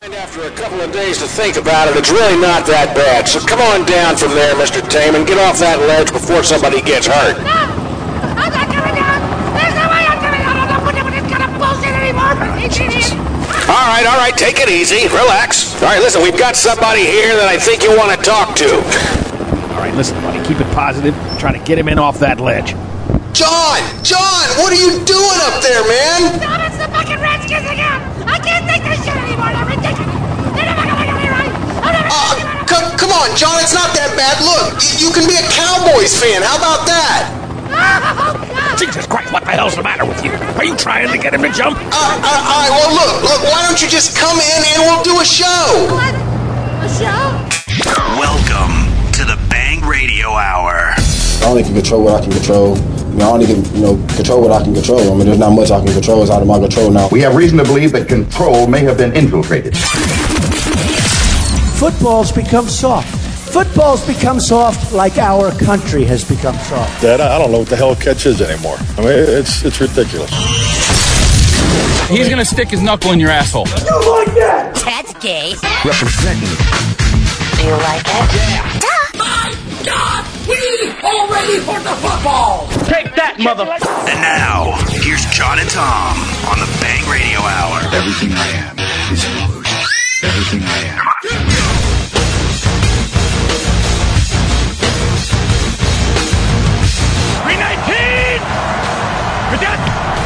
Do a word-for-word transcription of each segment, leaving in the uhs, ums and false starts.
And after a couple of days to think about it, it's really not that bad. So come on down from there, Mister Tame, and get off that ledge before somebody gets hurt. No! I'm not coming down! There's no way I'm coming down! I'm not putting up with this kind of bullshit anymore! All right, all right, take it easy. Relax. All right, listen, we've got somebody here that I think you want to talk to. All right, listen, buddy, keep it positive. Try to get him in off that ledge. John! John! What are you doing up there, man? Stop, it's the fucking Redskins again! I can't take this shit anymore! They're ridiculous! They're never gonna get me right! I'm never Uh, gonna get come, come on, John, it's not that bad. Look, y- you can be a Cowboys fan. How about that? Oh, God! Jesus Christ, what the hell's the matter with you? Are you trying to get him to jump? Uh, uh, all right, well, look, look, why don't you just come in and we'll do a show? What? A show? Welcome to the Bang Radio Hour. I only can control what I can control. I mean, I only can, you know, control what I can control. I mean, there's not much I can control. It's out of my control now. We have reason to believe that control may have been infiltrated. Football's become soft. Football's become soft like our country has become soft. Dad, I don't know what the hell catch is anymore. I mean, it's it's ridiculous. He's gonna stick his knuckle in your asshole. You like that? That's gay. Representing. Do you like it? Yeah. My God! We are ready for the football! Take that, mother... And now, here's John and Tom on the Bang Radio Hour. Everything I am is an illusion. Everything I am. three nineteen! Cadet!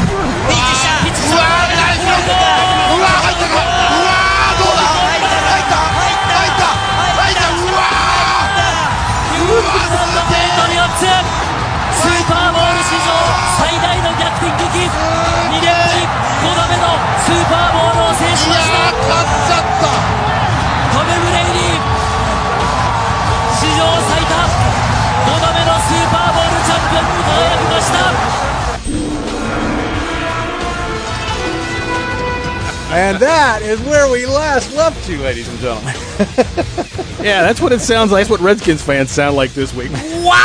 And that is where we last left you, ladies and gentlemen. Yeah, that's what it sounds like. That's what Redskins fans sound like this week.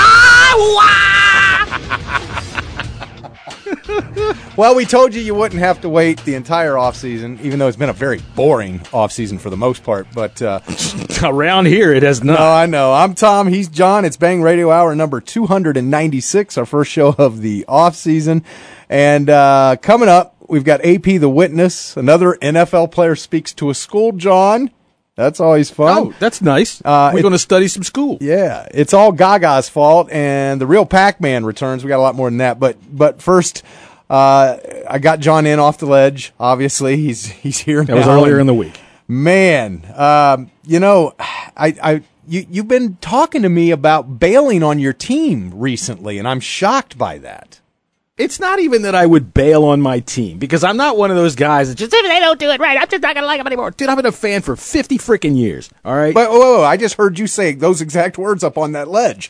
Well, we told you you wouldn't have to wait the entire offseason, even though it's been a very boring offseason for the most part. But uh, around here, it has not. No, I know. I'm Tom. He's John. It's Bang Radio Hour number two ninety-six, our first show of the offseason. And uh, coming up, we've got A P the Witness. Another N F L player speaks to a school, John. That's always fun. Oh, that's nice. Uh, We're going to study some school. Yeah, it's all Gaga's fault, and the real Pac-Man returns. We got a lot more than that. But but first, uh, I got John in off the ledge. Obviously, he's he's here that now. That was earlier in the week. Man, um, you know, I, I you you've been talking to me about bailing on your team recently, and I'm shocked by that. It's not even that I would bail on my team, because I'm not one of those guys that just, if they don't do it right, I'm just not going to like them anymore. Dude, I've been a fan for fifty freaking years, all right? But whoa, whoa, whoa, I just heard you say those exact words up on that ledge.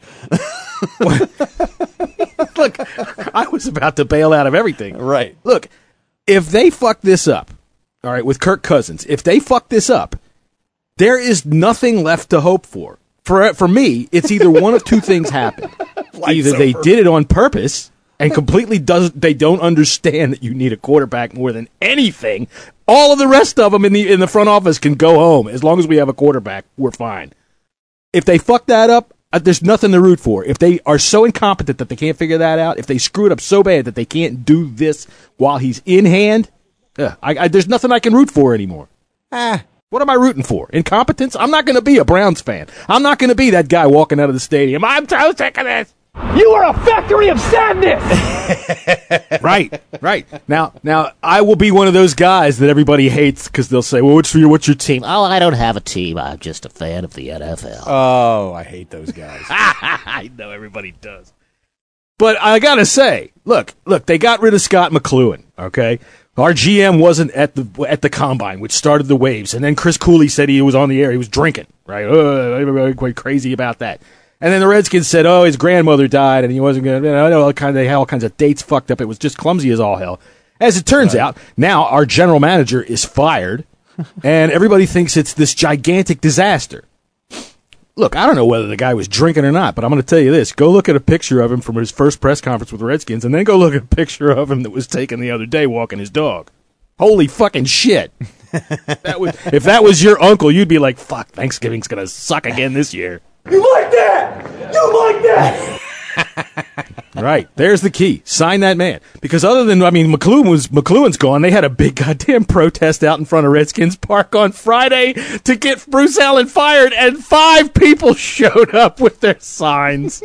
Look, I was about to bail out of everything. Right. Look, if they fuck this up, all right, with Kirk Cousins, if they fuck this up, there is nothing left to hope for. For, for me, it's either one of two things happen. Either they did it on purpose and completely does they don't understand that you need a quarterback more than anything. All of the rest of them in the in the front office can go home. As long as we have a quarterback, we're fine. If they fuck that up, uh, there's nothing to root for. If they are so incompetent that they can't figure that out, if they screw it up so bad that they can't do this while he's in hand, uh, I, I, there's nothing I can root for anymore. Ah. What am I rooting for? Incompetence? I'm not going to be a Browns fan. I'm not going to be that guy walking out of the stadium. I'm so sick of this. You are a factory of sadness. Right, right. Now, now I will be one of those guys that everybody hates because they'll say, "Well, what's your what's your team?" Oh, I don't have a team. I'm just a fan of the N F L. Oh, I hate those guys. I know everybody does. But I gotta say, look, look, they got rid of Scott McCloughan. Okay, our G M wasn't at the at the combine, which started the waves, and then Chris Cooley said he was on the air. He was drinking. Right, uh, everybody quite crazy about that. And then the Redskins said, "Oh, his grandmother died, and he wasn't going to." I know all kinds of all kinds of dates fucked up. It was just clumsy as all hell. As it turns right. out, now our general manager is fired, and everybody thinks it's this gigantic disaster. Look, I don't know whether the guy was drinking or not, but I'm going to tell you this: go look at a picture of him from his first press conference with the Redskins, and then go look at a picture of him that was taken the other day walking his dog. Holy fucking shit! That was, if that was your uncle, you'd be like, fuck, Thanksgiving's going to suck again this year. You like that? You like that? Right. There's the key. Sign that man. Because other than, I mean, McLuhan was, McLuhan's gone. They had a big goddamn protest out in front of Redskins Park on Friday to get Bruce Allen fired, and five people showed up with their signs.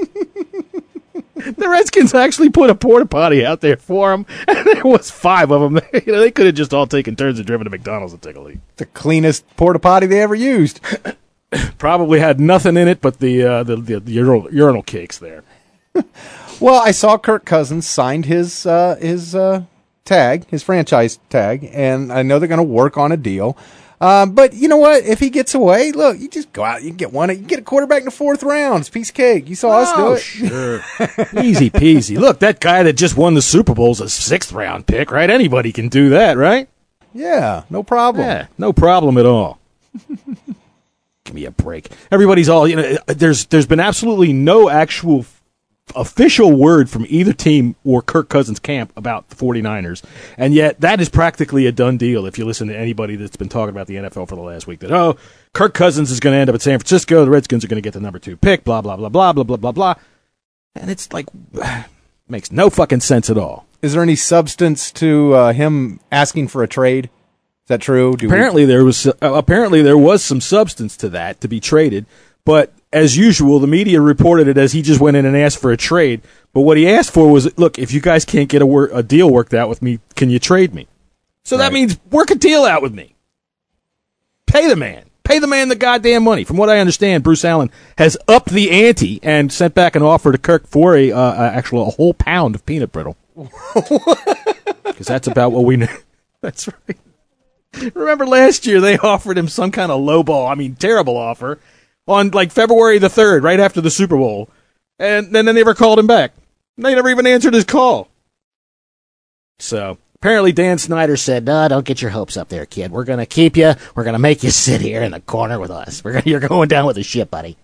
The Redskins actually put a porta potty out there for him, and there was five of them. You know, they could have just all taken turns and driven to McDonald's and take a leak. The cleanest porta potty they ever used. Probably had nothing in it but the uh, the, the, the urinal, urinal cakes there. Well, I saw Kirk Cousins signed his uh, his uh, tag, his franchise tag, and I know they're going to work on a deal. Um, but you know what? If he gets away, look, you just go out, you can get one, you can get a quarterback in the fourth round. It's a piece of cake. You saw Oh, us do it. Sure. Easy peasy. Look, that guy that just won the Super Bowl's a sixth round pick, right? Anybody can do that, right? Yeah, no problem. Yeah, no problem at all. Give me a break. Everybody's all, you know, there's there's been absolutely no actual f- official word from either team or Kirk Cousins' camp about the 49ers, and yet that is practically a done deal if you listen to anybody that's been talking about the N F L for the last week, that, oh, Kirk Cousins is going to end up at San Francisco, the Redskins are going to get the number two pick, blah, blah, blah, blah, blah, blah, blah, blah. And it's like, makes no fucking sense at all. Is there any substance to uh, him asking for a trade? Is that true? Do apparently, we... there was uh, apparently there was some substance to that to be traded, but as usual, the media reported it as he just went in and asked for a trade. But what he asked for was, look, if you guys can't get a, wor- a deal worked out with me, can you trade me? So right. That means work a deal out with me. Pay the man. Pay the man the goddamn money. From what I understand, Bruce Allen has upped the ante and sent back an offer to Kirk for a uh, actual a whole pound of peanut brittle. Because that's about what we know. That's right. Remember last year they offered him some kind of lowball, I mean terrible offer, on like February the third, right after the Super Bowl. And then they never called him back. They never even answered his call. So apparently Dan Snyder said, no, don't get your hopes up there, kid. We're going to keep you. We're going to make you sit here in the corner with us. We're gonna, you're going down with the ship, buddy.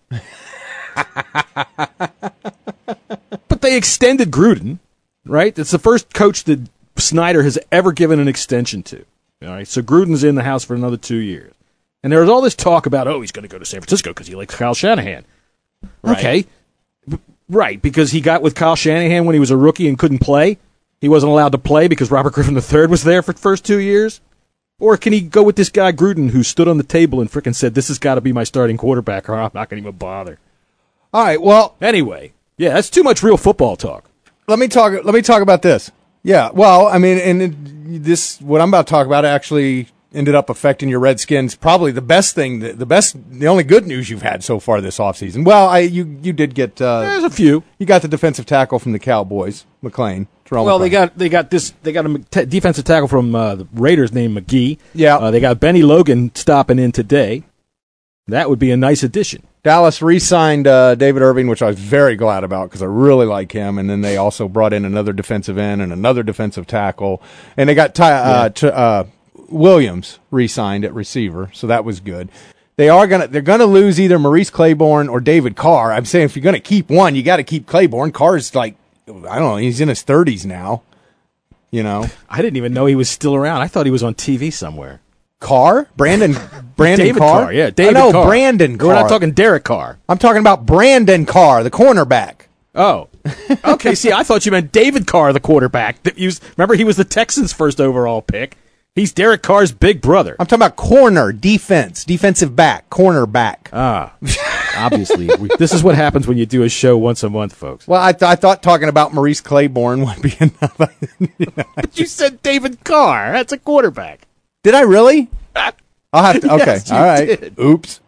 But they extended Gruden, right? It's the first coach that Snyder has ever given an extension to. All right, so Gruden's in the house for another two years. And there was all this talk about, oh, he's going to go to San Francisco because he likes Kyle Shanahan. Right. Okay. B- right, because he got with Kyle Shanahan when he was a rookie and couldn't play. He wasn't allowed to play because Robert Griffin the third was there for the first two years. Or can he go with this guy Gruden who stood on the table and frickin' said, this has got to be my starting quarterback or I'm not going to even bother. All right, well. Anyway, yeah, that's too much real football talk. Let me talk, let me talk about this. Yeah, well, I mean, and it, this, what I'm about to talk about actually ended up affecting your Redskins. Probably the best thing, the, the best, the only good news you've had so far this offseason. Well, I, you, you did get, uh, there's a few. You got the defensive tackle from the Cowboys, McLean. Well, McLean. they got, they got this, they got a t- defensive tackle from, uh, the Raiders named McGee. Yeah. Uh, they got Benny Logan stopping in today. That would be a nice addition. Dallas re-signed uh, David Irving, which I was very glad about because I really like him. And then they also brought in another defensive end and another defensive tackle. And they got Ty, uh, yeah. t- uh, Williams re-signed at receiver, so that was good. They are gonna they're gonna lose either Maurice Claiborne or David Carr. I'm saying if you're gonna keep one, you got to keep Claiborne. Carr's like I don't know, he's in his thirties now. You know, I didn't even know he was still around. I thought he was on T V somewhere. Carr? Brandon Brandon David Carr? Carr, yeah, David oh, no, Carr. Brandon Carr. We're not talking Derek Carr. I'm talking about Brandon Carr, the cornerback. Oh. Okay, see, I thought you meant David Carr, the quarterback. That used, remember, he was the Texans' first overall pick. He's Derek Carr's big brother. I'm talking about corner, defense, defensive back, cornerback. Ah, obviously. we, this is what happens when you do a show once a month, folks. Well, I, th- I thought talking about Maurice Claiborne would be enough. You know, but you said David Carr. That's a quarterback. Did I really? I'll have to. Okay, yes, all right. Did. Oops.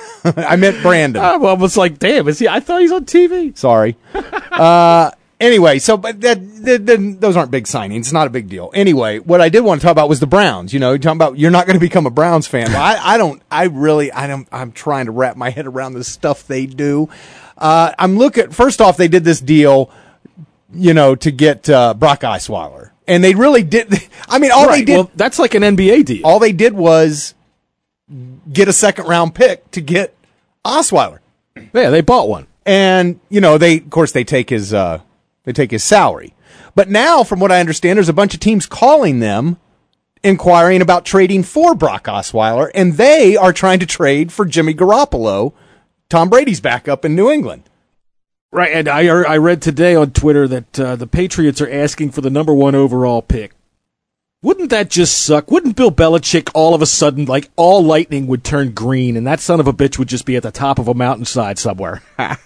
I meant Brandon. I'm almost like, damn, is he? I thought he's on T V. Sorry. uh, anyway, so but that, that, that those aren't big signings. It's not a big deal. Anyway, what I did want to talk about was the Browns. You know, you're talking about you're not going to become a Browns fan. Well, I, I don't. I really. I don't. I'm trying to wrap my head around the stuff they do. Uh, I'm looking. First off, they did this deal, you know, to get uh, Brock Osweiler, and they really did. I mean, all right. they did. Well, that's like an N B A deal. All they did was get a second round pick to get Osweiler. Yeah, they bought one. And, you know, they, of course, they take his, uh, they take his salary. But now, from what I understand, there's a bunch of teams calling them inquiring about trading for Brock Osweiler, and they are trying to trade for Jimmy Garoppolo, Tom Brady's backup in New England. Right, and I I read today on Twitter that uh, the Patriots are asking for the number one overall pick. Wouldn't that just suck? Wouldn't Bill Belichick all of a sudden, like, all lightning would turn green, and that son of a bitch would just be at the top of a mountainside somewhere?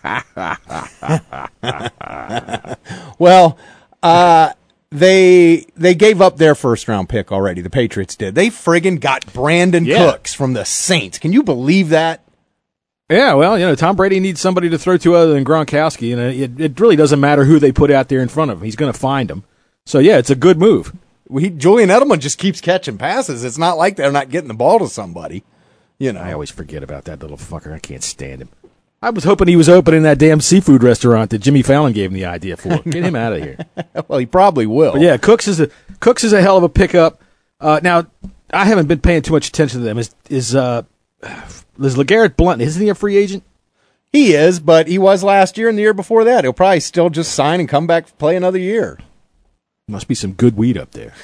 Well, uh, they they gave up their first-round pick already, the Patriots did. They friggin' got Brandon Yeah. Cooks from the Saints. Can you believe that? Yeah, well, you know, Tom Brady needs somebody to throw to other than Gronkowski, and it, it really doesn't matter who they put out there in front of him. He's going to find them. So, yeah, it's a good move. We, Julian Edelman just keeps catching passes. It's not like they're not getting the ball to somebody. You know, I always forget about that little fucker. I can't stand him. I was hoping he was opening that damn seafood restaurant that Jimmy Fallon gave him the idea for. Get him out of here. Well, he probably will. But yeah, Cooks is a Cooks is a hell of a pickup. Uh, now, I haven't been paying too much attention to them. Is is uh, is LeGarrette Blount? Isn't he a free agent? He is, but he was last year and the year before that. He'll probably still just sign and come back play another year. Must be some good weed up there.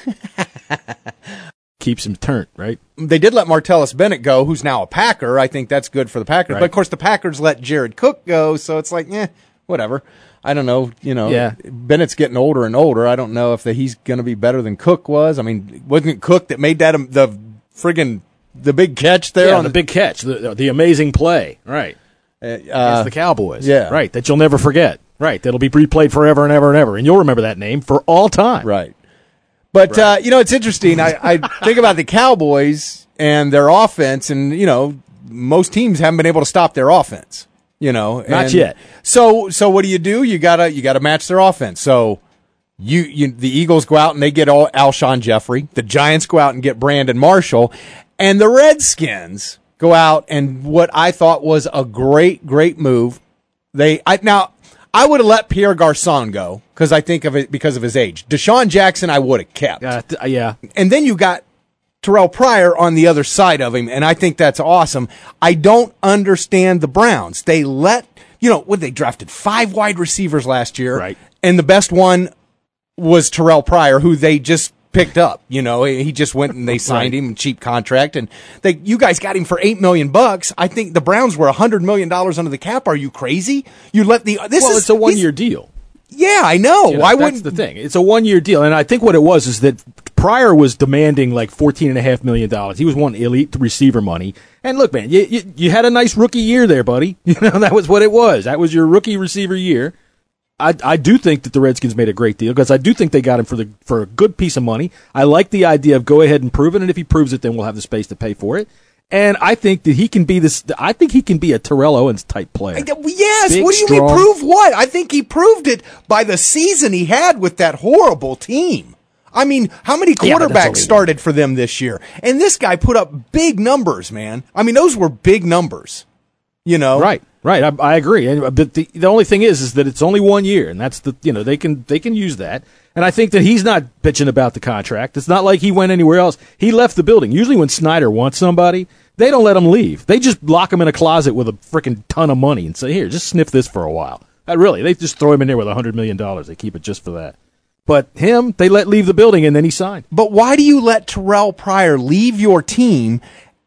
Keeps him turnt, right? They did let Martellus Bennett go, who's now a Packer. I think that's good for the Packers. Right. But, of course, the Packers let Jared Cook go, so it's like, eh, whatever. I don't know. You know, Yeah. Bennett's getting older and older. I don't know if the, he's going to be better than Cook was. I mean, wasn't it Cook that made that um, the friggin' the big catch there? Yeah, on the big catch, the, the amazing play, right? Uh, Against the Cowboys. yeah. Right, that you'll never forget. Right, that'll be replayed forever and ever and ever, and you'll remember that name for all time. Right. But, Right. uh, you know, it's interesting. I, I think about the Cowboys and their offense, and, you know, most teams haven't been able to stop their offense, you know. Not and yet. So so what do you do? You gotta you gotta match their offense. So you, you the Eagles go out and they get all Alshon Jeffrey. The Giants go out and get Brandon Marshall. And the Redskins go out and what I thought was a great, great move. They I now I would have let Pierre Garçon go because I think of it because of his age. Deshaun Jackson, I would have kept. Uh, th- yeah. And then you got Terrell Pryor on the other side of him, and I think that's awesome. I don't understand the Browns. They let, you know, what they drafted five wide receivers last year, Right. and the best one was Terrell Pryor, who they just picked up. You know, he just went and they signed Right. him, cheap contract, and they you guys got him for eight million bucks. I think the Browns were a hundred million dollars under the cap. Are you crazy? You let the this well, is it's a he's- one-year deal. Yeah, I know. You know, Why that's wouldn't the thing? It's a one-year deal, and I think what it was is that Pryor was demanding like fourteen and a half million dollars. He was wanting elite receiver money. And look, man, you, you you had a nice rookie year there, buddy. You know that was what it was. That was your rookie receiver year. I I do think that the Redskins made a great deal because I do think they got him for the for a good piece of money. I like the idea of go ahead and prove it, and if he proves it, then we'll have the space to pay for it. And I think that he can be this. I think he can be a Terrell Owens type player. Yes, Big, what do you strong. mean prove what? I think he proved it by the season he had with that horrible team. I mean, how many Yeah, but that's quarterbacks only started for them this year? And this guy put up big numbers, man. I mean, those were big numbers. You know? Right, right. I, I agree. And, but the the only thing is, is that it's only one year, and that's the you know they can they can use that. And I think that he's not bitching about the contract. It's not like he went anywhere else. He left the building. Usually, when Snyder wants somebody, they don't let him leave. They just lock him in a closet with a freaking ton of money and say, "Here, just sniff this for a while." Uh, really, they just throw him in there with a hundred million dollars. They keep it just for that. But him, they let leave the building, and then he signed. But why do you let Terrell Pryor leave your team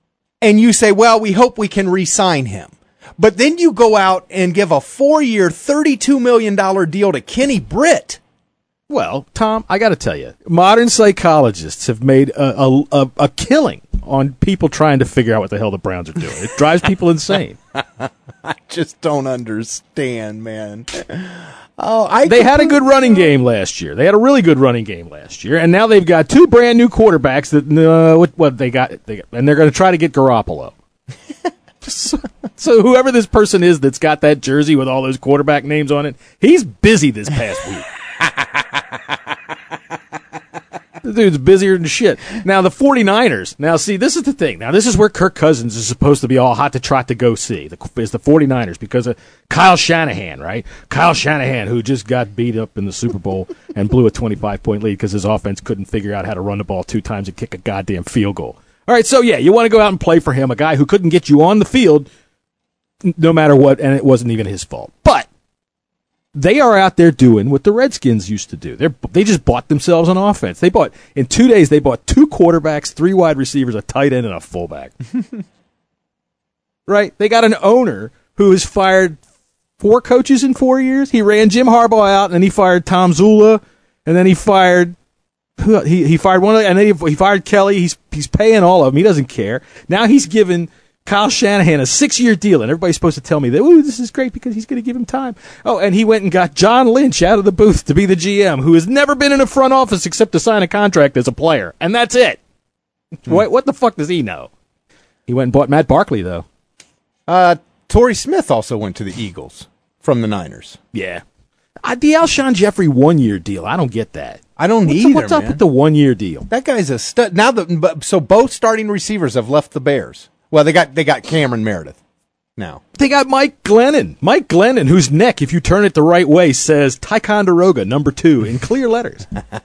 and you say, well, we hope we can re-sign him? But then you go out and give a four-year, thirty-two million dollars deal to Kenny Britt. Well, Tom, I got to tell you, modern psychologists have made a, a, a, a killing on people trying to figure out what the hell the Browns are doing. It drives people insane. I just don't understand, man. Oh, I They had a good running game last year. They had a really good running game last year, and now they've got two brand new quarterbacks that uh, what, what they got, they got, and they're going to try to get Garoppolo. so, so whoever this person is that's got that jersey with all those quarterback names on it, he's busy this past week. The dude's busier than shit. Now, the 49ers. Now, see, this is the thing. Now, this is where Kirk Cousins is supposed to be all hot to trot to go see, the, is the 49ers, because of Kyle Shanahan, right? Kyle Shanahan, who just got beat up in the Super Bowl and blew a twenty-five point lead because his offense couldn't figure out how to run the ball two times and kick a goddamn field goal. All right, so, yeah, you want to go out and play for him, a guy who couldn't get you on the field no matter what, and it wasn't even his fault. But They are out there doing what the Redskins used to do. They they just bought themselves an offense. They bought in two days. They bought two quarterbacks, three wide receivers, a tight end, and a fullback. Right? They got an owner who has fired four coaches in four years. He ran Jim Harbaugh out, and then he fired Tom Zula, and then he fired he he fired one of the, and then he, he fired Kelly. He's he's paying all of them. He doesn't care. Now he's given Kyle Shanahan a six-year deal, and everybody's supposed to tell me that, ooh, this is great because he's going to give him time. Oh, and he went and got John Lynch out of the booth to be the G M, who has never been in a front office except to sign a contract as a player, and that's it. Hmm. What, what the fuck does he know? He went and bought Matt Barkley, though. Uh, Torrey Smith also went to the Eagles from the Niners. Yeah. Uh, the Alshon Jeffrey one-year deal, I don't get that. I don't what's either, up, What's man. up with the one-year deal? That guy's a stud. Now, the, so both starting receivers have left the Bears. Well, they got they got Cameron Meredith now. They got Mike Glennon. Mike Glennon, whose neck, if you turn it the right way, says Ticonderoga, number two, in clear letters.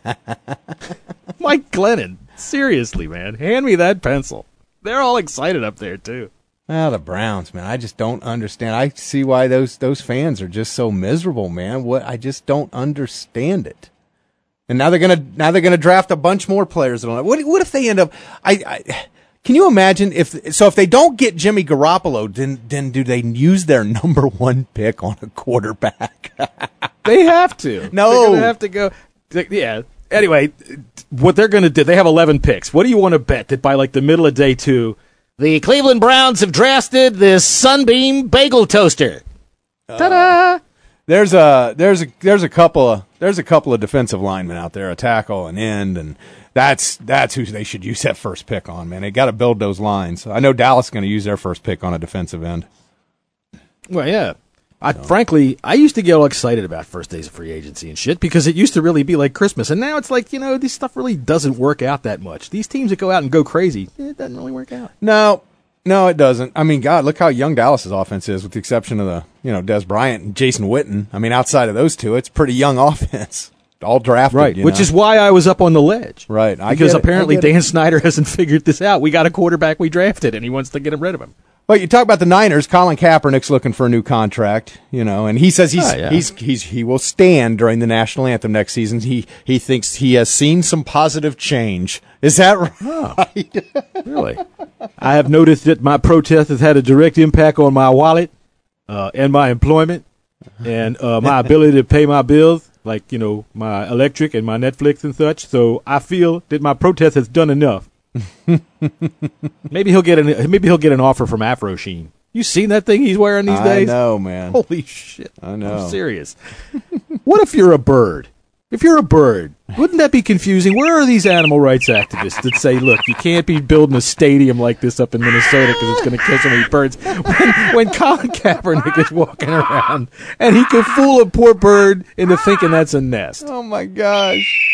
Mike Glennon. Seriously, man. Hand me that pencil. They're all excited up there, too. Well, the Browns, man. I just don't understand. I see why those those fans are just so miserable, man. What I just don't understand it. And now they're gonna now they're gonna draft a bunch more players. What what if they end up? I. I Can you imagine if so? If they don't get Jimmy Garoppolo, then then do they use their number one pick on a quarterback? They have to. No, they're gonna have to go. Yeah. Anyway, what they're going to do? They have eleven picks. What do you want to bet that by like the middle of day two, the Cleveland Browns have drafted this Sunbeam bagel toaster? Uh, Ta-da! There's a there's a there's a couple of there's a couple of defensive linemen out there, a tackle, an end, and. That's that's who they should use that first pick on, man. They got to build those lines. I know Dallas is going to use their first pick on a defensive end. Well, yeah. I, no. Frankly, I used to get all excited about first days of free agency and shit because it used to really be like Christmas. And now it's like, you know, this stuff really doesn't work out that much. These teams that go out and go crazy, it doesn't really work out. No, no, it doesn't. I mean, God, look how young Dallas's offense is with the exception of the, you know, Des Bryant and Jason Witten. I mean, outside of those two, it's pretty young offense. All drafted, right? You Which know? is why I was up on the ledge, right? I because get apparently it. I get Dan it. Snyder hasn't figured this out. We got a quarterback we drafted, and he wants to get rid of him. Well, you talk about the Niners. Colin Kaepernick's looking for a new contract, you know, and he says he's oh, yeah. he's he's he will stand during the national anthem next season. He he thinks he has seen some positive change. Is that right? Oh, really? I have noticed that my protest has had a direct impact on my wallet uh, and my employment and uh, my ability to pay my bills. Like, you know, my electric and my Netflix and such. So I feel that my protest has done enough. maybe he'll get an maybe he'll get an offer from Afro Sheen. You seen that thing he's wearing these days? I know, man. Holy shit! I know. I'm serious. What if you're a bird? If you're a bird, wouldn't that be confusing? Where are these animal rights activists that say, look, you can't be building a stadium like this up in Minnesota because it's going to kill so many birds? When, when Colin Kaepernick is walking around and he could fool a poor bird into thinking that's a nest. Oh, my gosh.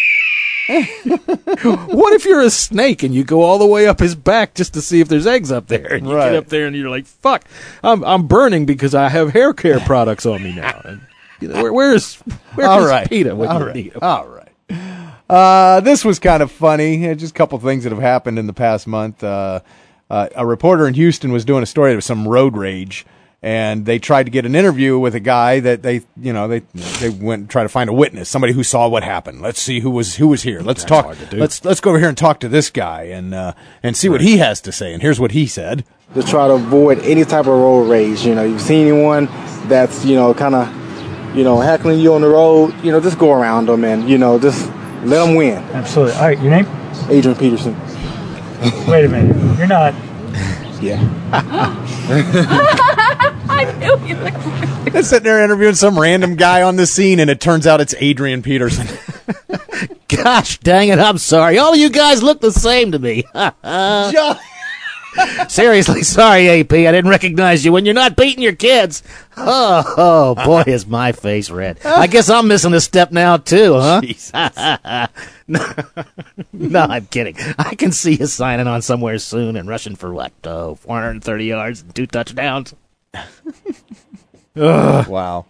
What if you're a snake and you go all the way up his back just to see if there's eggs up there? And you right. get up there and you're like, fuck, I'm, I'm burning because I have hair care products on me now. And, you know, where, where's where's all right. PETA when all you right. need him? All right. Uh, this was kind of funny. Just a couple things that have happened in the past month. Uh, uh, a reporter in Houston was doing a story. There was some road rage, and they tried to get an interview with a guy that they, you know, they they went and tried to find a witness, somebody who saw what happened. Let's see who was who was here. Let's That's talk. hard to do. Let's let's go over here and talk to this guy and uh, and see what he has to say. And here's what he said. To try to avoid any type of road rage. You know, you've seen anyone that's, you know, kind of, you know, heckling you on the road, you know, just go around them and, you know, just let them win. Absolutely. All right, your name? Adrian Peterson. Wait a minute. You're not. Yeah. I knew you looked. They're sitting there interviewing some random guy on the scene, and it turns out it's Adrian Peterson. Gosh dang it, I'm sorry. All you guys look the same to me. John. Seriously, sorry, A P. I didn't recognize you when you're not beating your kids. Oh, oh boy, is my face red. I guess I'm missing a step now, too, huh? no, no, I'm kidding. I can see you signing on somewhere soon and rushing for, what, oh, four hundred thirty yards and two touchdowns? Wow.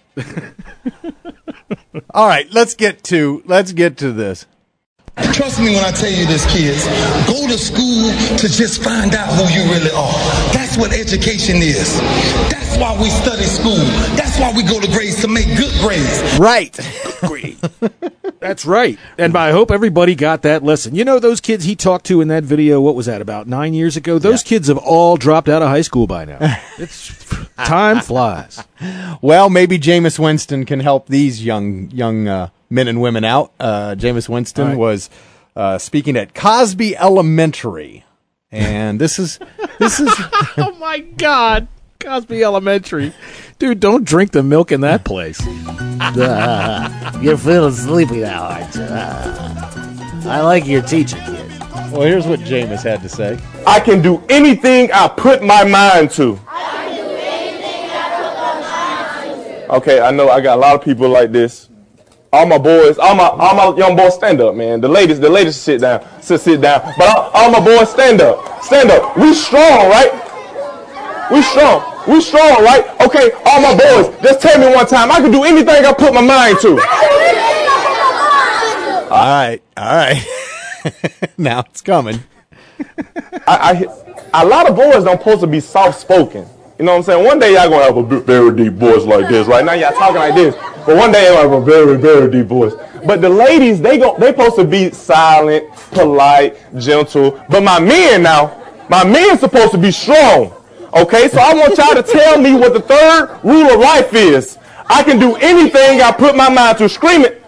All right, let's get to let's get to this. Trust me when I tell you this, kids. Go to school to just find out who you really are. That's what education is. That's why we study school. That's why we go to grades, to make good grades. Right. That's right. And I hope everybody got that lesson. You know those kids he talked to in that video, what was that, about nine years ago? Those yeah. kids have all dropped out of high school by now. It's time flies. Well, maybe Jameis Winston can help these young young uh, men and women out. Uh, Jameis Winston right. was uh, speaking at Cosby Elementary. And this is this is oh my God. Cosby Elementary. Dude, don't drink the milk in that place. Uh, you're feeling sleepy now, aren't you? Uh, I like your teaching, kid. Well, here's what Jameis had to say. I can do anything I put my mind to. I can do anything I put my mind to. Okay, I know I got a lot of people like this. All my boys, all my all my young boys, stand up, man. The ladies, the ladies sit down, sit sit down. But all, all my boys, stand up, stand up. We strong, right? We strong. We strong, right? Okay, all my boys, just tell me one time. I can do anything I put my mind to. All right, all right. Now it's coming. I, I, a lot of boys don't supposed to be soft-spoken. You know what I'm saying? One day y'all gonna have a very deep voice like this. Right now y'all talking like this, but one day y'all have a very, very deep voice. But the ladies, they go, they supposed to be silent, polite, gentle. But my men now, my men supposed to be strong. Okay, so I want y'all to tell me what the third rule of life is. I can do anything I put my mind to. Scream it.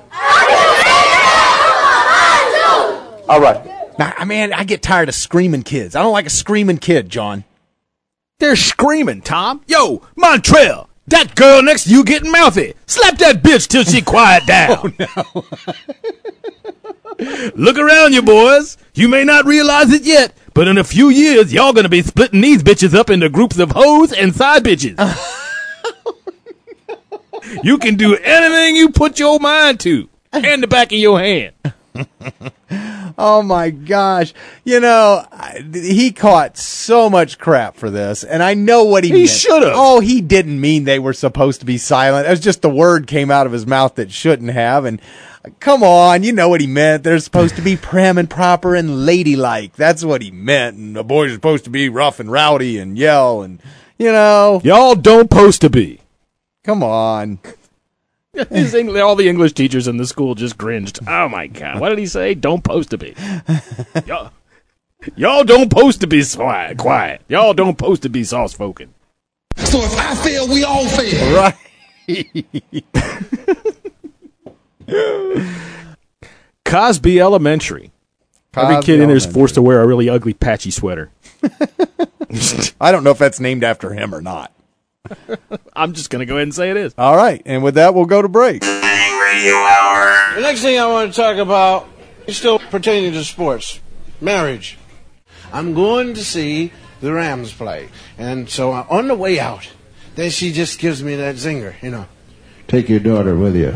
All right. Now, I mean, I get tired of screaming kids. I don't like a screaming kid, John. They're screaming, Tom. Yo, Montrell, that girl next to you getting mouthy. Slap that bitch till she quiet down. Oh, no. Look around you, boys. You may not realize it yet, but in a few years, y'all gonna be splitting these bitches up into groups of hoes and side bitches. You can do anything you put your mind to. And the back of your hand. Oh my gosh. You know, I, he caught so much crap for this, and I know what he, he meant. He should have. Oh, he didn't mean they were supposed to be silent. It was just the word came out of his mouth that shouldn't have, and come on, you know what he meant. They're supposed to be prim and proper and ladylike. That's what he meant. And the boys are supposed to be rough and rowdy and yell and, you know. Y'all don't supposed to be. Come on. His English, all the English teachers in the school just cringed. Oh, my God. What did he say? Don't supposed to be. Y'all, y'all don't supposed to be quiet. quiet. Y'all don't supposed to be soft-spoken. So if I fail, we all fail. Right. Cosby Elementary. Cosby Every kid in there is forced to wear a really ugly patchy sweater. I don't know if that's named after him or not. I'm just going to go ahead and say it is. All right. And with that, we'll go to break. Bang Radio Hour. The next thing I want to talk about is still pertaining to sports. Marriage. I'm going to see the Rams play. And so on the way out, then she just gives me that zinger, you know. Take your daughter with you.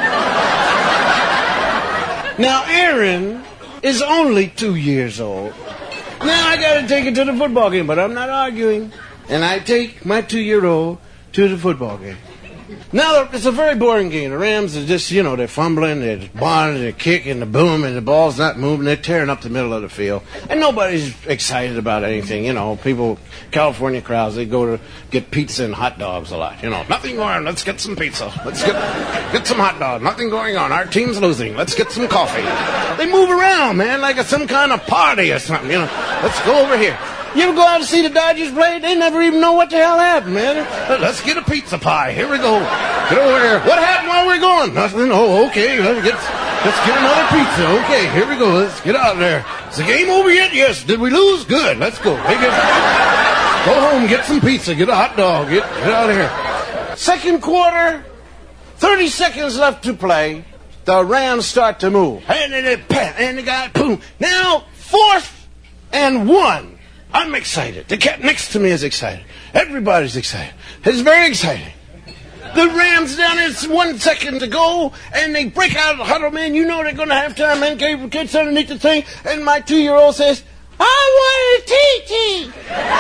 Now, Aaron is only two years old. Now I got to take her to the football game, but I'm not arguing. And I take my two-year-old to the football game. Now, it's a very boring game. The Rams are just, you know, they're fumbling, they're bonding, they're kicking, the boom, and the ball's not moving. They're tearing up the middle of the field. And nobody's excited about anything. You know, people, California crowds, they go to get pizza and hot dogs a lot. You know, nothing going on. Let's get some pizza. Let's get get some hot dogs. Nothing going on. Our team's losing. Let's get some coffee. They move around, man, like it's some kind of party or something. You know, let's go over here. You ever go out to see the Dodgers play? They never even know what the hell happened, man. Let's get a pizza pie. Here we go. Get over here. What happened while we were going? Nothing. Oh, okay. Let's get, let's get another pizza. Okay, here we go. Let's get out there. Is the game over yet? Yes. Did we lose? Good. Let's go. Hey, get, go home. Get some pizza. Get a hot dog. Get, get out of here. Second quarter. thirty seconds left to play. The Rams start to move. And then it, and the guy, boom. Now, fourth and one. I'm excited. The cat next to me is excited. Everybody's excited. It's very exciting. The Rams down there, it's one second to go, and they break out of the huddle, man. You know they're going to have time, man. Kids underneath the thing, and my two-year-old says, I want a T T.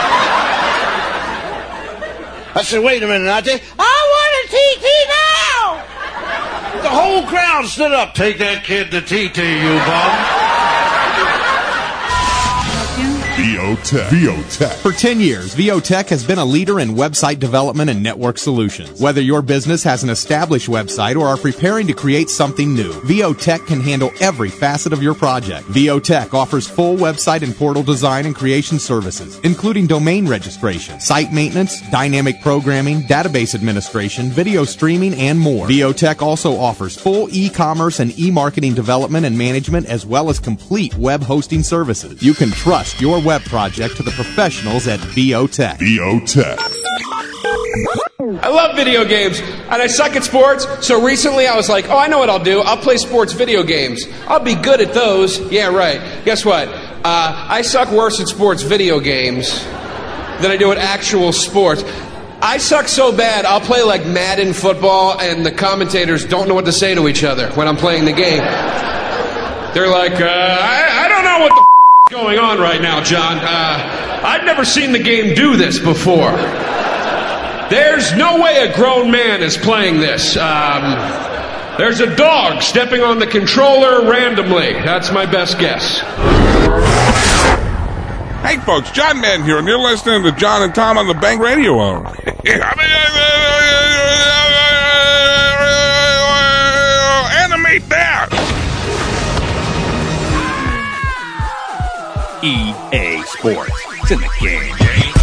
I said, wait a minute, Najee. I want a T T now. The whole crowd stood up. Take that kid to T T, you bum. VOTech. VOTech. For ten years, VOTech has been a leader in website development and network solutions. Whether your business has an established website or are preparing to create something new, VOTech can handle every facet of your project. VOTech offers full website and portal design and creation services, including domain registration, site maintenance, dynamic programming, database administration, video streaming, and more. VOTech also offers full e-commerce and e-marketing development and management, as well as complete web hosting services. You can trust your web project to the professionals at VOTech. VOTech. I love video games, and I suck at sports, so recently I was like, oh, I know what I'll do. I'll play sports video games. I'll be good at those. Yeah, right. Guess what? Uh, I suck worse at sports video games than I do at actual sports. I suck so bad, I'll play like Madden football, and the commentators don't know what to say to each other when I'm playing the game. They're like, uh, I, I don't know what the f- is going on right now, John. Uh, I've never seen the game do this before. There's no way a grown man is playing this. Um, there's a dog stepping on the controller randomly. That's my best guess. Hey, folks, John Madden here, and you're listening to John and Tom on the Bang Radio Hour. Animate that! E A Sports. It's in the game.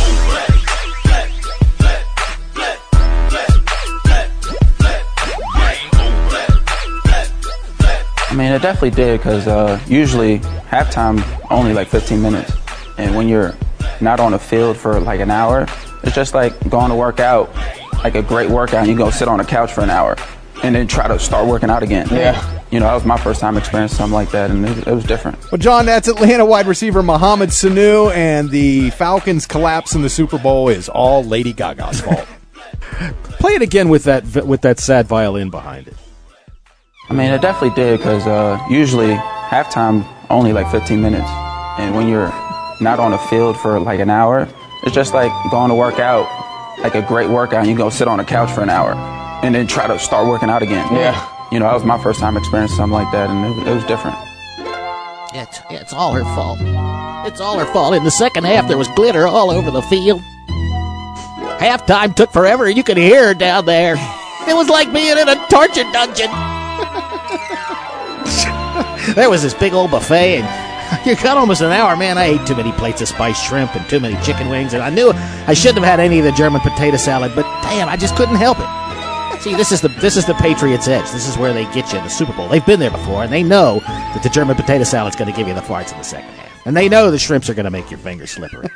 I mean, it definitely did, because uh, usually halftime only like fifteen minutes. And when you're not on the field for like an hour, it's just like going to work out, like a great workout, and you go sit on a couch for an hour and then try to start working out again. Yeah. You know, that was my first time experiencing something like that, and it, it was different. Well, John, that's Atlanta wide receiver Mohamed Sanu, and the Falcons' collapse in the Super Bowl is all Lady Gaga's fault. Play it again with that with that sad violin behind it. I mean, it definitely did, because uh, usually halftime only like fifteen minutes. And when you're not on the field for like an hour, it's just like going to work out, like a great workout, and you go sit on a couch for an hour and then try to start working out again. Yeah. You know, that was my first time experiencing something like that, and it, it was different. It's, it's all her fault. It's all her fault. In the second half, there was glitter all over the field. Halftime took forever. You could hear her down there. It was like being in a torture dungeon. There was this big old buffet, and you got almost an hour. Man, I ate too many plates of spiced shrimp and too many chicken wings, and I knew I shouldn't have had any of the German potato salad, but damn, I just couldn't help it. See, this is the this is the Patriots' edge. This is where they get you in the Super Bowl. They've been there before, and they know that the German potato salad's going to give you the farts in the second half. And they know the shrimps are going to make your fingers slippery.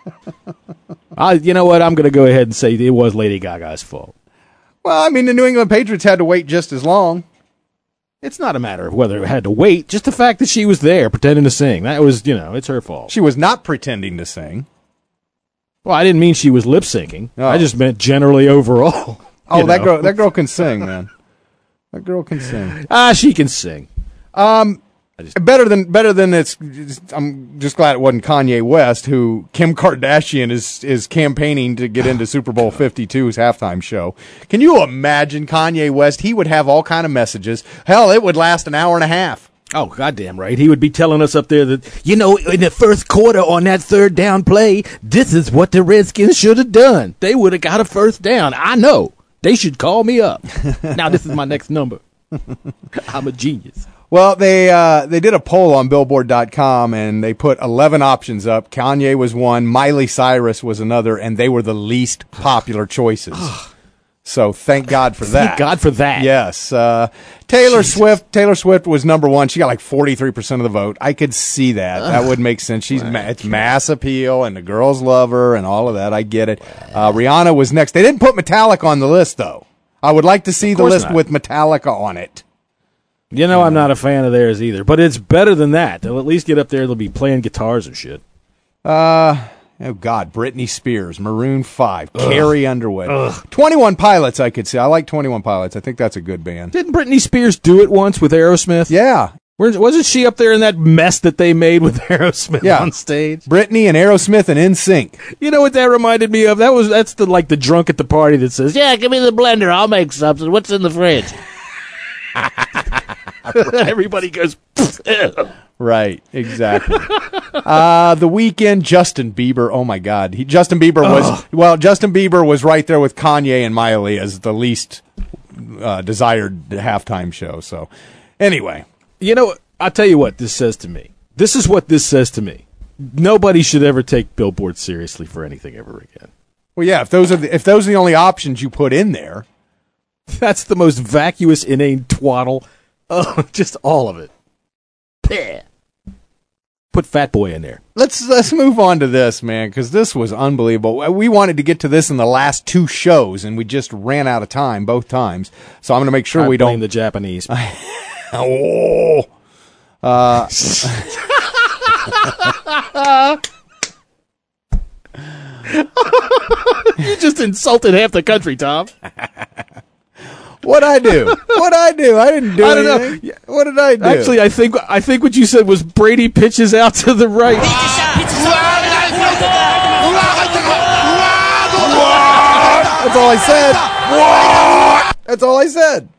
I, you know what? I'm going to go ahead and say it was Lady Gaga's fault. Well, I mean, the New England Patriots had to wait just as long. It's not a matter of whether it had to wait, just the fact that she was there pretending to sing. That was, you know, it's her fault. She was not pretending to sing. Well, I didn't mean she was lip syncing. Oh. I just meant generally overall. Oh, that know. girl that girl can sing, man. That girl can sing. Ah, she can sing. Um, better than better than it's. I'm just glad it wasn't Kanye West, who Kim Kardashian is is campaigning to get into Super Bowl fifty-two's halftime show. Can you imagine Kanye West? He would have all kind of messages. Hell, it would last an hour and a half. Oh, goddamn right. He would be telling us up there that, you know, in the first quarter on that third down play, this is what the Redskins should have done. They would have got a first down. I know. They should call me up. Now this is my next number. I'm a genius. Well, they uh, they did a poll on Billboard dot com, and they put eleven options up. Kanye was one, Miley Cyrus was another, and they were the least popular choices. So thank God for that. Thank God for that. Yes. Uh, Taylor Jesus. Swift. Taylor Swift was number one. She got like forty-three percent of the vote. I could see that. Ugh. That would make sense. She's ma- it's mass appeal, and the girls love her, and all of that. I get it. Uh, Rihanna was next. They didn't put Metallica on the list, though. I would like to see the list not. with Metallica on it. You know, I'm not a fan of theirs either, but it's better than that. They'll at least get up there. They'll be playing guitars and shit. Uh, oh, God. Britney Spears, Maroon five, Ugh. Carrie Underwood. Ugh. twenty-one Pilots, I could say. I like twenty-one Pilots. I think that's a good band. Didn't Britney Spears do it once with Aerosmith? Yeah. Where, wasn't she up there in that mess that they made with Aerosmith yeah. on stage? Britney and Aerosmith and N Sync. You know what that reminded me of? That was That's the like the drunk at the party that says, yeah, give me the blender. I'll make something. What's in the fridge? Everybody goes, Right, exactly. uh, the weekend, Justin Bieber. Oh my God, he, Justin Bieber was Ugh. well. Justin Bieber was right there with Kanye and Miley as the least uh, desired halftime show. So, anyway, you know, I'll tell you what this says to me. This is what this says to me. Nobody should ever take Billboard seriously for anything ever again. Well, yeah, if those are the, if those are the only options you put in there, that's the most vacuous, inane twaddle. Oh, just all of it. Pah. Put Fat Boy in there. Let's let's move on to this, man, because this was unbelievable. We wanted to get to this in the last two shows, and we just ran out of time both times. So I'm going to make sure I we blame don't the Japanese. oh, uh, you just insulted half the country, Tom. What'd I do? What'd I do? I didn't do I don't anything. know. What did I do? Actually, I think I think what you said was Brady pitches out to the right. That's all I said. That's all I said.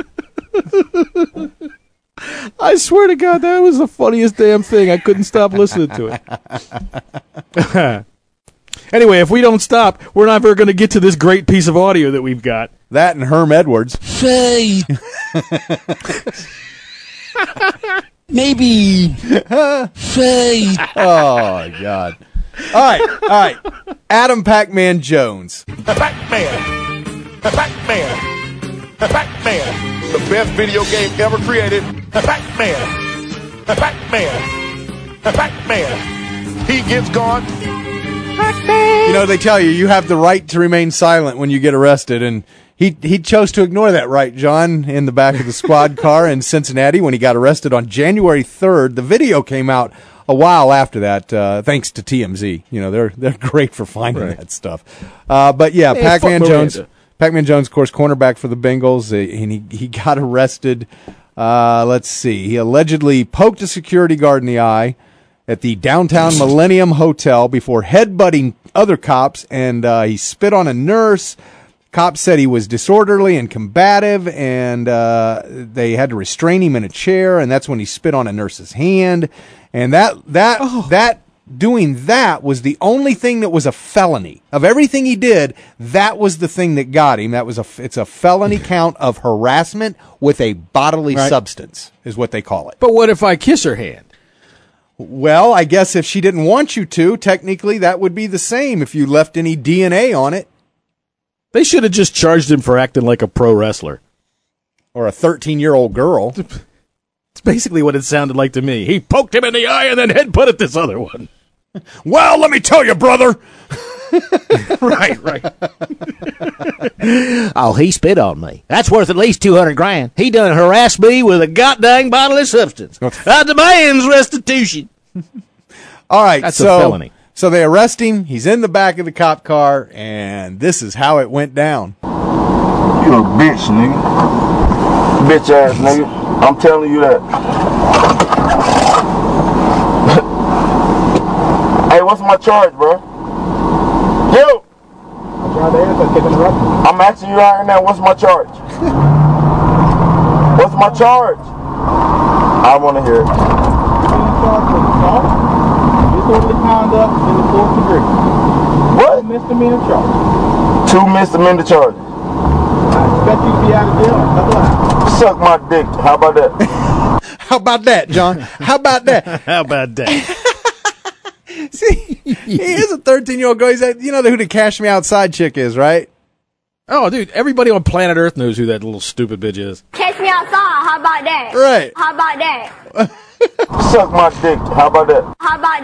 I swear to God, that was the funniest damn thing. I couldn't stop listening to it. Anyway, if we don't stop, we're never going to get to this great piece of audio that we've got. That and Herm Edwards. Fade. Maybe. Fade. Oh, God. All right, all right. Adam Pac-Man Jones. Pac-Man. Pac-Man. Pac-Man. The best video game ever created. Pac-Man. Pac-Man. Pac-Man. He gets gone. You know, they tell you you have the right to remain silent when you get arrested, and he he chose to ignore that right, John, in the back of the squad car in Cincinnati when he got arrested on January third. The video came out a while after that, uh, thanks to T M Z. You know, they're they're great for finding Right. that stuff. Uh, but yeah, Hey, Pac-Man fuck Jones, Miranda. Pac-Man Jones, of course, cornerback for the Bengals, uh, and he he got arrested. Uh, let's see, he allegedly poked a security guard in the eye at the downtown Millennium Hotel before headbutting other cops, and uh, he spit on a nurse. Cops said he was disorderly and combative, and uh, they had to restrain him in a chair, and that's when he spit on a nurse's hand. And that that Oh. that doing that was the only thing that was a felony. Of everything he did, that was the thing that got him. That was a it's a felony count of harassment with a bodily Right. substance, is what they call it. But what if I kiss her hand? Well, I guess if she didn't want you to, technically that would be the same if you left any D N A on it. They should have just charged him for acting like a pro wrestler. Or a thirteen-year-old girl. It's basically what it sounded like to me. He poked him in the eye and then headbutted at this other one. Well, let me tell you, brother. Right, right. Oh, he spit on me. That's worth at least two hundred grand. He done harassed me with a goddamn bodily substance. I demands restitution. All right, That's a so, felony. So they arrest him. He's in the back of the cop car, and this is how it went down. You a bitch, nigga. Bitch ass nigga. I'm telling you that. Hey, what's my charge, bro? Yo! I'm asking you right now, what's my charge? What's my charge? I want to hear it. Disorderly conduct in the fourth degree. What? Misdemeanor charge. Two misdemeanor charges. I expect you to be out of jail in a couple hours. Suck my dick. How about that? How about that, John? How about that? How about that? See, he is a thirteen-year-old girl. He's a, you know who the Cash Me Outside chick is, right? Oh, dude, everybody on planet Earth knows who that little stupid bitch is. Catch me outside. How about that? Right. How about that? Suck my dick. How about that? How about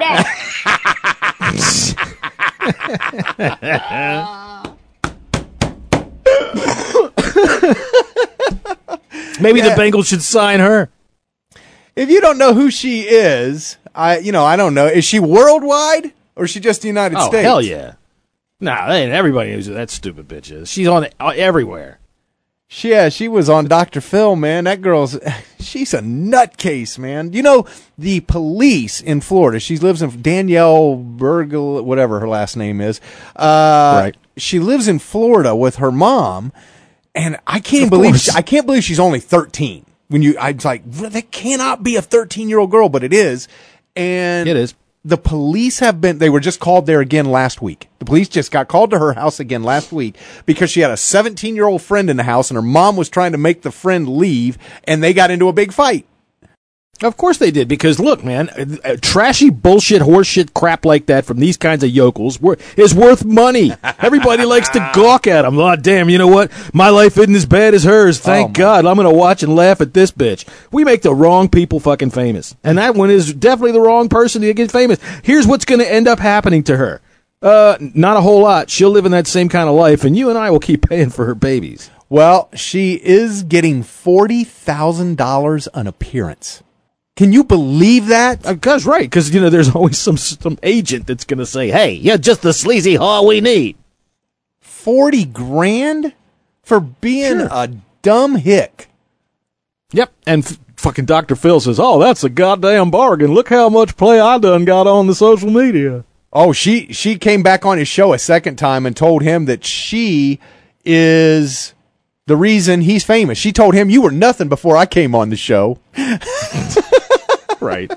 that? Maybe Yeah. the Bengals should sign her. If you don't know who she is, I you know I don't know. Is she worldwide or is she just the United Oh, States? hell yeah. Nah, everybody knows who that stupid bitch is. She's on uh, everywhere. She, yeah, she was on Doctor Phil, man. That girl's, she's a nutcase, man. You know, the police in Florida, she lives in Danielle Burgle, whatever her last name is. Uh, Right. She lives in Florida with her mom, and I can't Of believe, course. she, I can't believe she's only thirteen. when you, I was like, that cannot be a thirteen-year-old girl, but it is. And it is. The police have been, they were just called there again last week. The police just got called to her house again last week because she had a seventeen-year-old friend in the house and her mom was trying to make the friend leave and they got into a big fight. Of course they did, because look, man, uh, trashy bullshit, horseshit crap like that from these kinds of yokels wor- is worth money. Everybody likes to gawk at them. Oh, damn, you know what? My life isn't as bad as hers. Thank Oh, God. I'm going to watch and laugh at this bitch. We make the wrong people fucking famous. And that one is definitely the wrong person to get famous. Here's what's going to end up happening to her. Uh, not a whole lot. She'll live in that same kind of life, and you and I will keep paying for her babies. Well, she is getting forty thousand dollars an appearance. Can you believe that? Because right, because you know there's always some some agent that's going to say, "Hey, you're just the sleazy whore we need." Forty grand for being Sure. a dumb hick. Yep, and f- fucking Doctor Phil says, "Oh, that's a goddamn bargain. Look how much play I done got on the social media." Oh, she she came back on his show a second time and told him that she is the reason he's famous. She told him, "You were nothing before I came on the show." Right.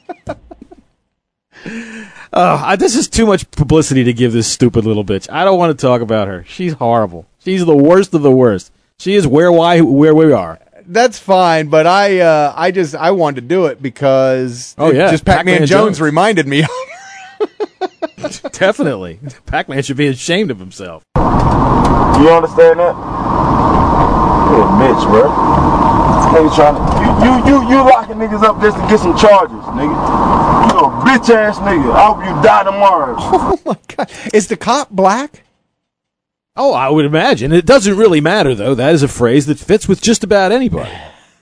Uh, I, this is too much publicity to give this stupid little bitch. I don't want to talk about her. She's horrible. She's the worst of the worst. She is where why where we are. That's fine, but I uh, I just I wanted to do it because Oh, yeah. just Pac-Man, Pac-Man Jones, Jones. reminded me. Definitely. Pac-Man should be ashamed of himself. You understand that? You're a bitch, bro. Nigga trying to, you, you, you, you locking niggas up just to get some charges, nigga. You a bitch ass nigga. I hope you die tomorrow. Oh my God. Is the cop black? Oh, I would imagine. It doesn't really matter, though. That is a phrase that fits with just about anybody.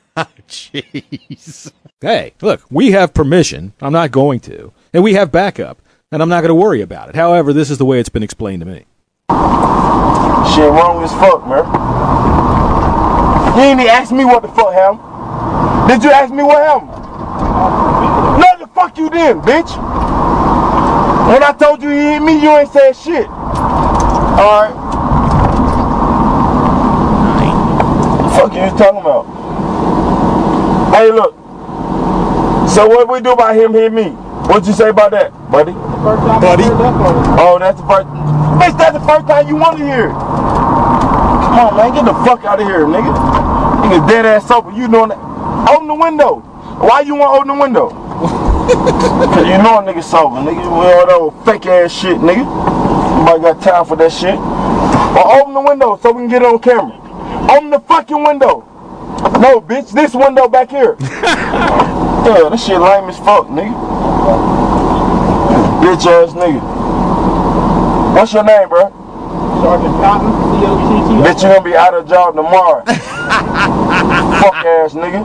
Jeez. Hey, look, we have permission. I'm not going to. And we have backup. And I'm not going to worry about it. However, this is the way it's been explained to me. Shit wrong as fuck, man. You ain't even ask me what the fuck happened. Did you ask me what happened? No, the fuck you did, bitch. When I told you you hit me, you ain't said shit. Alright. The fuck you talking about? Hey, look. So what we do about him hitting me? What'd you say about that, buddy? Buddy? Oh, that's the first. Bitch, that's the first time you want to hear it. Come on, man, get the fuck out of here, nigga. Nigga dead ass sober. You doing that? Open the window. Why you want to open the window? Cause you know a nigga sober, nigga. With all that fake ass shit, nigga. Nobody got time for that shit. Well, open the window so we can get it on camera. Open the fucking window. No, bitch, this window back here. Yeah, this shit lame as fuck, nigga. Bitch ass nigga. What's your name, bro? Sergeant Cotton, C O T T. Bitch, you gonna be out of job tomorrow. Fuck ass nigga.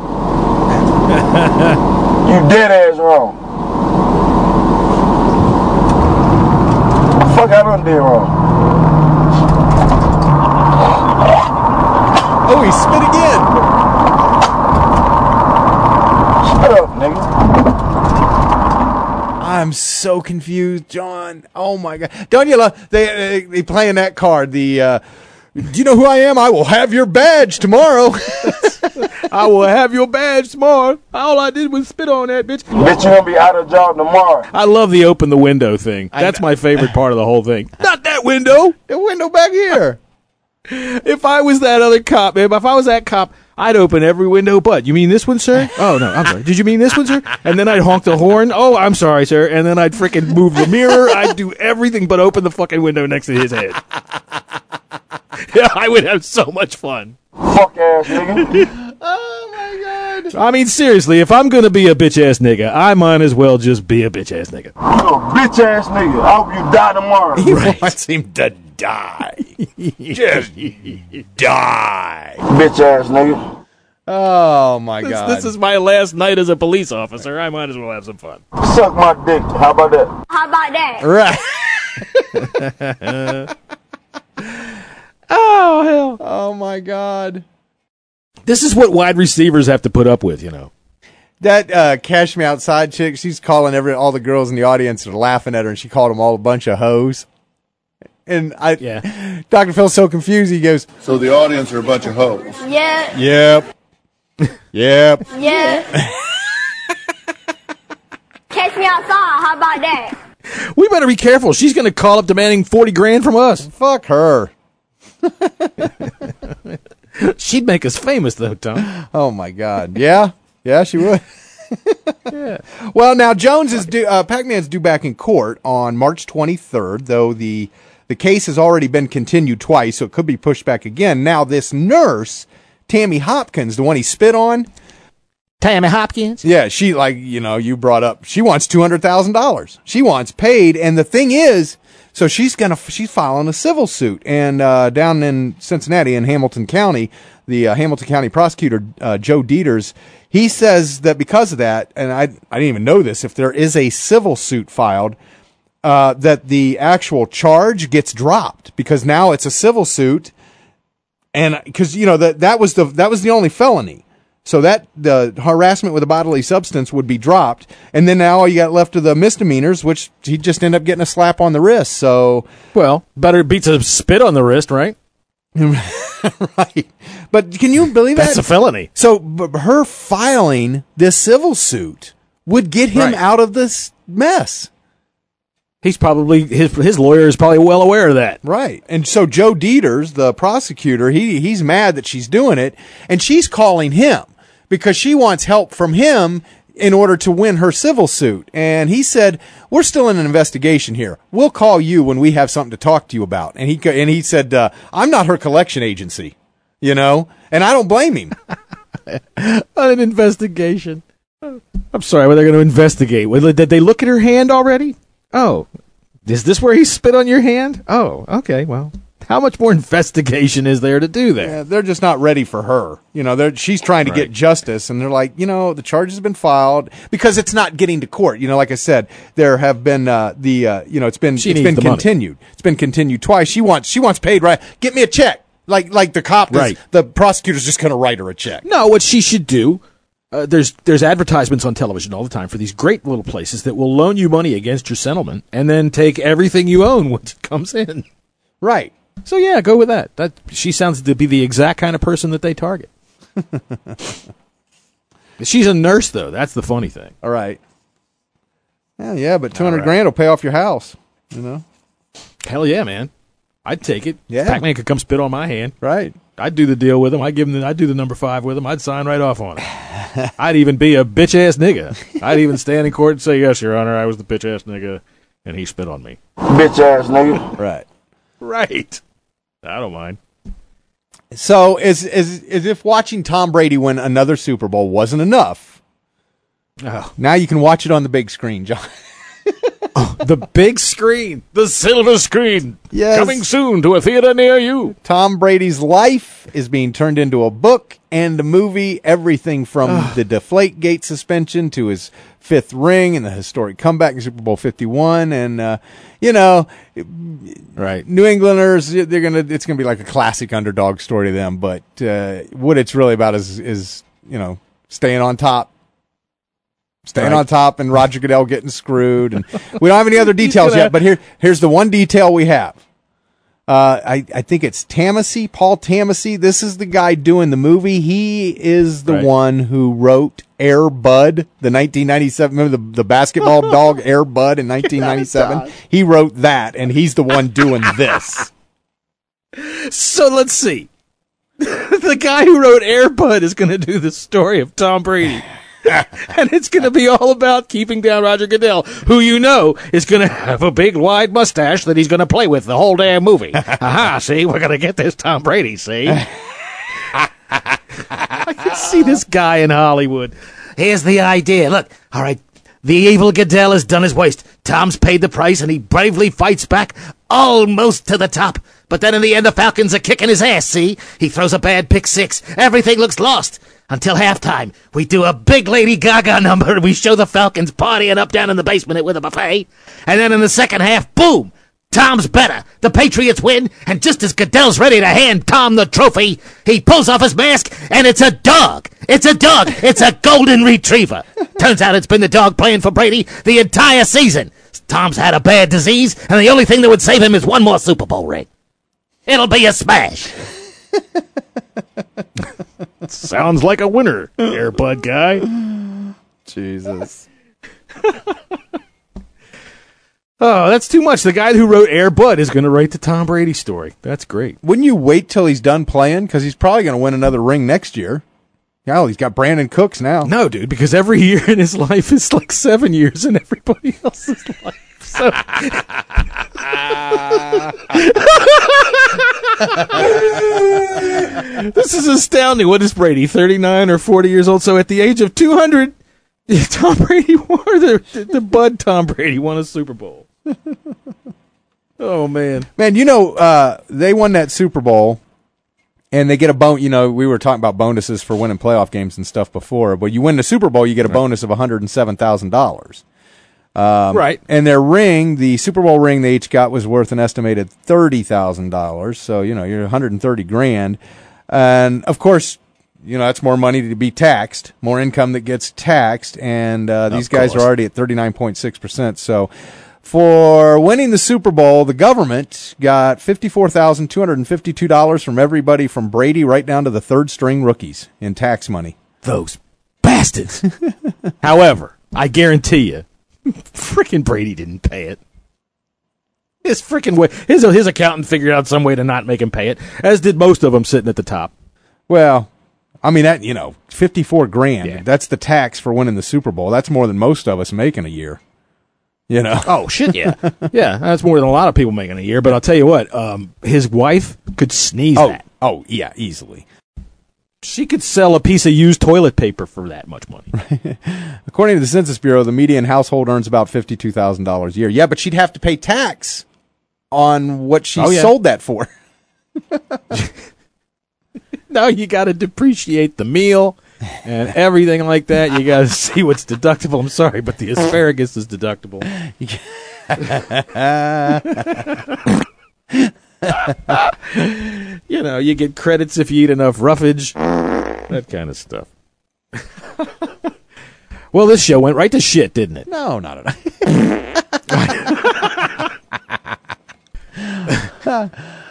You dead ass wrong. Fuck, I done did wrong. Oh, he spit again. Shut up, nigga. I'm so confused, John. Oh my God. Don't you love they they, they playing that card? The uh, do you know who I am? I will have your badge tomorrow. I will have your badge tomorrow. All I did was spit on that bitch. Bitch, you gonna be out of job tomorrow. I love the open the window thing. That's my favorite part of the whole thing. Not that window. The window back here. If I was that other cop, man, if I was that cop, I'd open every window but. You mean this one, sir? Oh, no, I'm sorry. Did you mean this one, sir? And then I'd honk the horn. Oh, I'm sorry, sir. And then I'd freaking move the mirror. I'd do everything but open the fucking window next to his head. Yeah, I would have so much fun. Fuck ass nigga. Oh my God. I mean, seriously, if I'm going to be a bitch-ass nigga, I might as well just be a bitch-ass nigga. You a bitch ass nigga. I hope you die tomorrow. He wants him to die. Just die. Bitch ass nigga. Oh my This, God. this is my last night as a police officer. I might as well have some fun. Suck my dick. How about that? How about that? Right. Oh, hell. Oh my God. This is what wide receivers have to put up with, you know. That uh, Cash Me Outside chick, she's calling every all the girls in the audience are laughing at her, and she called them all a bunch of hoes. And I, yeah. Doctor Phil's so confused. He goes, So the audience are a bunch of hoes. Yeah. "Yep." Yep. Yeah. Catch me outside. How about that? We better be careful. She's going to call up demanding forty grand from us. Fuck her. She'd make us famous, though, Tom. Oh, my God. Yeah. Yeah, she would. Yeah. Well, now Jones is due, uh, Pac-Man's due back in court on March twenty-third, though the the case has already been continued twice, so it could be pushed back again. Now, this nurse, Tammy Hopkins, the one he spit on. Tammy Hopkins? Yeah, she, like, you know, you brought up, she wants two hundred thousand dollars. She wants paid, and the thing is, so she's gonna, she's filing a civil suit, and uh, down in Cincinnati, in Hamilton County, the uh, Hamilton County prosecutor, uh, Joe Dieters, he says that because of that, and I, I didn't even know this, if there is a civil suit filed, uh, that the actual charge gets dropped, because now it's a civil suit, and because, you know, that, that was the, that was the only felony. So that the harassment with a bodily substance would be dropped, and then now all you got left are the misdemeanors, which he just end up getting a slap on the wrist. So, well, better beats a spit on the wrist, right? Right. But can you believe That's that? a felony. So b- her filing this civil suit would get him Right. out of this mess. He's probably his his lawyer is probably well aware of that. Right. And so Joe Dieters, the prosecutor, he he's mad that she's doing it, and she's calling him because she wants help from him in order to win her civil suit. And he said, "We're still in an investigation here. We'll call you when we have something to talk to you about." And he and he said, uh, "I'm not her collection agency, you know." And I don't blame him. An investigation. I'm sorry, were they going to investigate? Well, did they look at her hand already? Oh, is this where he spit on your hand? Oh, okay. Well, how much more investigation is there to do there? Yeah, they're just not ready for her. You know, they're, she's trying to Right. get justice, and they're like, you know, the charge has been filed because it's not getting to court. You know, like I said, there have been uh, the uh, you know, it's been She it's needs been the money. continued. It's been continued twice. She wants she wants paid right. Get me a check. Like like the cop, is- Right. the prosecutor's just going to write her a check. No, what she should do. Uh, there's there's advertisements on television all the time for these great little places that will loan you money against your settlement and then take everything you own once it comes in. Right. So yeah, go with that. That she sounds to be the exact kind of person that they target. She's a nurse, though. That's the funny thing. All right. Yeah, yeah, but two hundred right. grand will pay off your house. You know. Hell yeah, man. I'd take it. Yeah. Pac-Man could come spit on my hand. Right. I'd do the deal with him. I'd give him. The, I'd do the number five with him. I'd sign right off on it. I'd even be a bitch ass nigga. I'd even stand in court and say, "Yes, Your Honor, I was the bitch ass nigga, and he spit on me." Bitch ass nigga. Right. Right. I don't mind. So, as as as if watching Tom Brady win another Super Bowl wasn't enough, Oh. now you can watch it on the big screen, John. The big screen, the silver screen, Yes. coming soon to a theater near you. Tom Brady's life is being turned into a book and a movie. Everything from the Deflategate suspension to his fifth ring and the historic comeback in Super Bowl fifty-one. And, uh, you know, Right. New Englanders, they're gonna. It's gonna be like a classic underdog story to them. But uh, what it's really about is, is you know, staying on top. Staying Right. on top and Roger Goodell getting screwed. And we don't have any other details gonna- yet, but here, here's the one detail we have. Uh, I, I think it's Tamasy, Paul Tamasy. This is the guy doing the movie. He is the Right. one who wrote Air Bud, the nineteen ninety-seven, remember the, the basketball dog Air Bud in nineteen ninety-seven? He wrote that, and he's the one doing this. So let's see. The guy who wrote Air Bud is going to do the story of Tom Brady. And it's going to be all about keeping down Roger Goodell, who you know is going to have a big wide mustache that he's going to play with the whole damn movie. Aha, see, we're going to get this Tom Brady, see? I can see this guy in Hollywood. Here's the idea. Look, all right, the evil Goodell has done his worst. Tom's paid the price, and he bravely fights back almost to the top. But then in the end, the Falcons are kicking his ass, see? He throws a bad pick six. Everything looks lost. Until halftime, we do a big Lady Gaga number, and we show the Falcons partying up down in the basement with a buffet. And then in the second half, boom! Tom's better. The Patriots win, and just as Goodell's ready to hand Tom the trophy, he pulls off his mask, and it's a dog. It's a dog. It's a golden retriever. Turns out it's been the dog playing for Brady the entire season. Tom's had a bad disease, and the only thing that would save him is one more Super Bowl ring. It'll be a smash. Sounds like a winner, Air Bud guy. Jesus. Oh, that's too much. The guy who wrote Air Bud is going to write the Tom Brady story. That's great. Wouldn't you wait till he's done playing? Because he's probably going to win another ring next year. Yeah, he's got Brandon Cooks now. No, dude, because every year in his life is like seven years in everybody else's life. So. This is astounding. What is Brady, thirty-nine or forty years old? So at the age of two hundred, Tom Brady won, the, the Bud Tom Brady won a Super Bowl. Oh, man. Man, you know, uh, they won that Super Bowl, and they get a bon. You know, we were talking about bonuses for winning playoff games and stuff before, but you win the Super Bowl, you get a bonus of one hundred seven thousand dollars. Um, right. And their ring, the Super Bowl ring they each got was worth an estimated thirty thousand dollars. So, you know, you're one hundred thirty grand. And, of course, you know, that's more money to be taxed, more income that gets taxed. And uh, these guys are already at thirty-nine point six percent. So, for winning the Super Bowl, the government got fifty-four thousand two hundred fifty-two dollars from everybody from Brady right down to the third string rookies in tax money. Those bastards. However, I guarantee you, frickin' Brady didn't pay it. His frickin' way, his his accountant figured out some way to not make him pay it, as did most of them sitting at the top. Well, I mean that you know, fifty-four grand. Yeah. That's the tax for winning the Super Bowl. That's more than most of us make in a year. You know? Oh shit, yeah, yeah. That's more than a lot of people make in a year. But I'll tell you what, um, his wife could sneeze oh, that. Oh yeah, easily. She could sell a piece of used toilet paper for that much money. According to the Census Bureau, the median household earns about fifty-two thousand dollars a year. Yeah, but she'd have to pay tax on what she oh, yeah. sold that for. No, you got to depreciate the meal and everything like that. You got to see what's deductible. I'm sorry, but the asparagus is deductible. You know, you get credits if you eat enough roughage, that kind of stuff. Well, this show went right to shit, didn't it? No, not at all.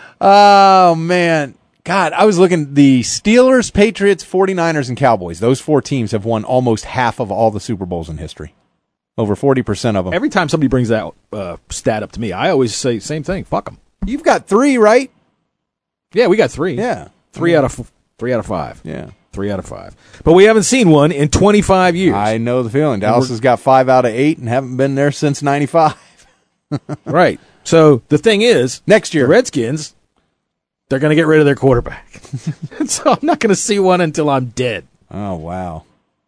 Oh, man. God, I was looking. The Steelers, Patriots, forty-niners, and Cowboys, those four teams have won almost half of all the Super Bowls in history. Over forty percent of them. Every time somebody brings that uh, stat up to me, I always say same thing. Fuck them. You've got three, right? Yeah, we got three. Yeah. Three yeah. out of f- three out of five. Yeah. Three out of five. But we haven't seen one in twenty-five years. I know the feeling. Dallas has got five out of eight and haven't been there since ninety-five. Right. So the thing is, next year, the Redskins, they're going to get rid of their quarterback. So I'm not going to see one until I'm dead. Oh, wow.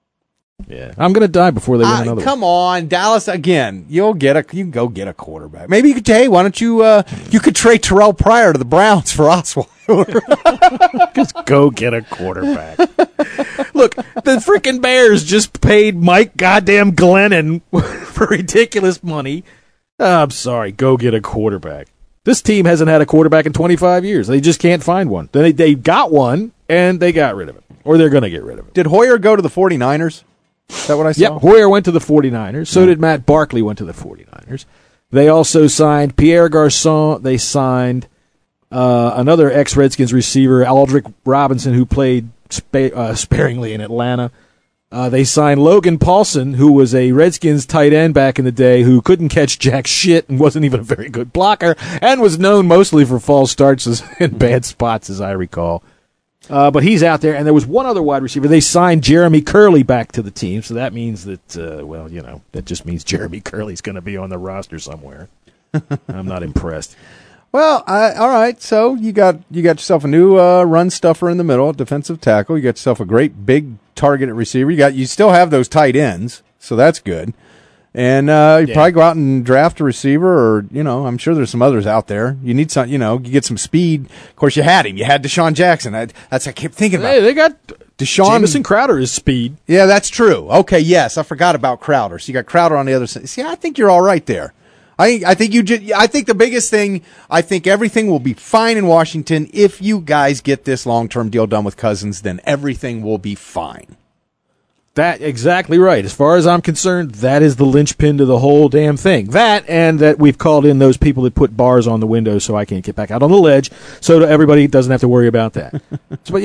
Yeah. I'm going to die before they win uh, another come one. on, Dallas, again, you'll get a, you can go get a quarterback. Maybe you could, hey, why don't you, uh, you could trade Terrell Pryor to the Browns for Osweiler. Just go get a quarterback. Look, the freaking Bears just paid Mike goddamn Glennon for ridiculous money. Oh, I'm sorry. Go get a quarterback. This team hasn't had a quarterback in twenty-five years. They just can't find one. They they got one, and they got rid of it. Or they're going to get rid of it. Did Hoyer go to the forty-niners? Is that what I saw? Yep, Hoyer went to the forty-niners. So yeah. did Matt Barkley went to the forty-niners. They also signed Pierre Garçon. They signed uh, another ex-Redskins receiver, Aldrick Robinson, who played spa- uh, sparingly in Atlanta. Uh, they signed Logan Paulson, who was a Redskins tight end back in the day, who couldn't catch jack shit and wasn't even a very good blocker, and was known mostly for false starts and bad spots, as I recall. Uh, but he's out there, and there was one other wide receiver. They signed Jeremy Curley back to the team, so that means that, uh, well, you know, that just means Jeremy Curley's going to be on the roster somewhere. I'm not impressed. Well, I, all right. So you got you got yourself a new uh, run stuffer in the middle, defensive tackle. You got yourself a great big targeted receiver. You got you still have those tight ends, so that's good. And uh, you Yeah. probably go out and draft a receiver, or you know, I'm sure there's some others out there. You need some, you know, you get some speed. Of course, you had him. You had Deshaun Jackson. I, that's I kept thinking about. Hey, they got Deshaun Jamison Crowder is speed. Yeah, that's true. Okay, yes, I forgot about Crowder. So you got Crowder on the other side. See, I think you're all right there. I I think you just, I think the biggest thing, I think everything will be fine in Washington if you guys get this long-term deal done with Cousins. Then everything will be fine. That exactly right. As far as I'm concerned, that is the linchpin to the whole damn thing. That, and that we've called in those people that put bars on the windows so I can't get back out on the ledge, so that everybody doesn't have to worry about that. So, but yeah,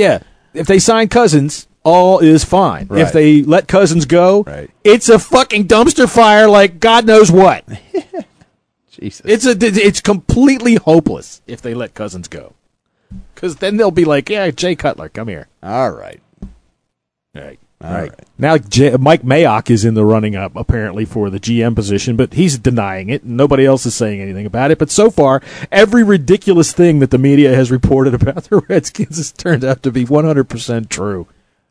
if they sign Cousins, all is fine. Right. If they let Cousins go, Right. it's a fucking dumpster fire like God knows what. Jesus. It's a it's completely hopeless if they let Cousins go. Because then they'll be like, yeah, Jay Cutler, come here. All right. All right. All right. right. Now J- Mike Mayock is in the running up, apparently, for the G M position, but he's denying it. And nobody else is saying anything about it. But so far, every ridiculous thing that the media has reported about the Redskins has turned out to be one hundred percent true.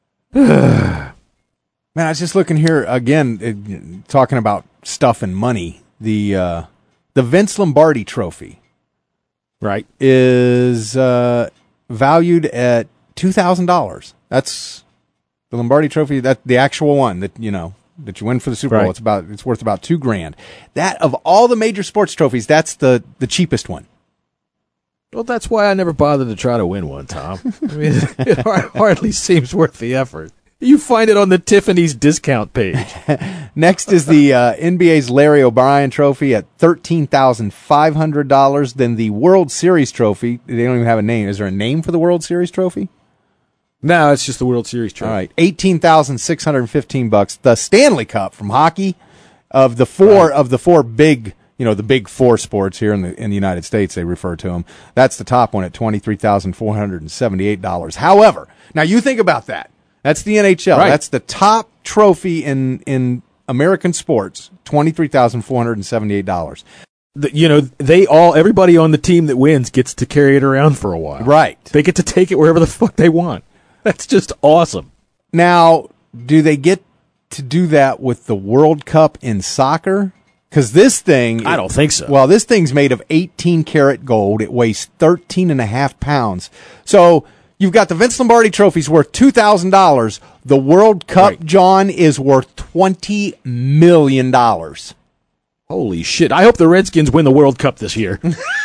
Man, I was just looking here again, it, talking about stuff and money. The uh, the Vince Lombardi Trophy, right, is uh, valued at two thousand dollars. That's the Lombardi Trophy. That the actual one that you know that you win for the Super Bowl. Right. It's about it's worth about two grand. That of all the major sports trophies, that's the the cheapest one. Well, that's why I never bothered to try to win one, Tom. I mean, it hardly seems worth the effort. You find it on the Tiffany's discount page. Next is the uh, N B A's Larry O'Brien Trophy at thirteen thousand five hundred dollars. Then the World Series Trophy. They don't even have a name. Is there a name for the World Series Trophy? No, it's just the World Series Trophy. All right, eighteen thousand six hundred fifteen bucks. The Stanley Cup from hockey, of the four Right. of the four big, you know, the big four sports here in the in the United States, they refer to them. That's the top one at twenty three thousand four hundred seventy eight dollars. However, now you think about that. That's the N H L. Right. That's the top trophy in in American sports. Twenty three thousand four hundred seventy eight dollars. The, you know, they all, everybody on the team that wins gets to carry it around for a while. Right. They get to take it wherever the fuck they want. That's just awesome. Now, do they get to do that with the World Cup in soccer? Because this thing... I don't think so. Well, this thing's made of eighteen karat gold. It weighs thirteen and a half pounds. So you've got the Vince Lombardi Trophy's worth two thousand dollars. The World Cup, Right. John, is worth twenty million dollars. Holy shit. I hope the Redskins win the World Cup this year.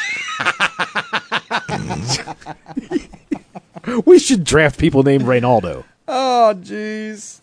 We should draft people named Reynaldo. Oh, jeez.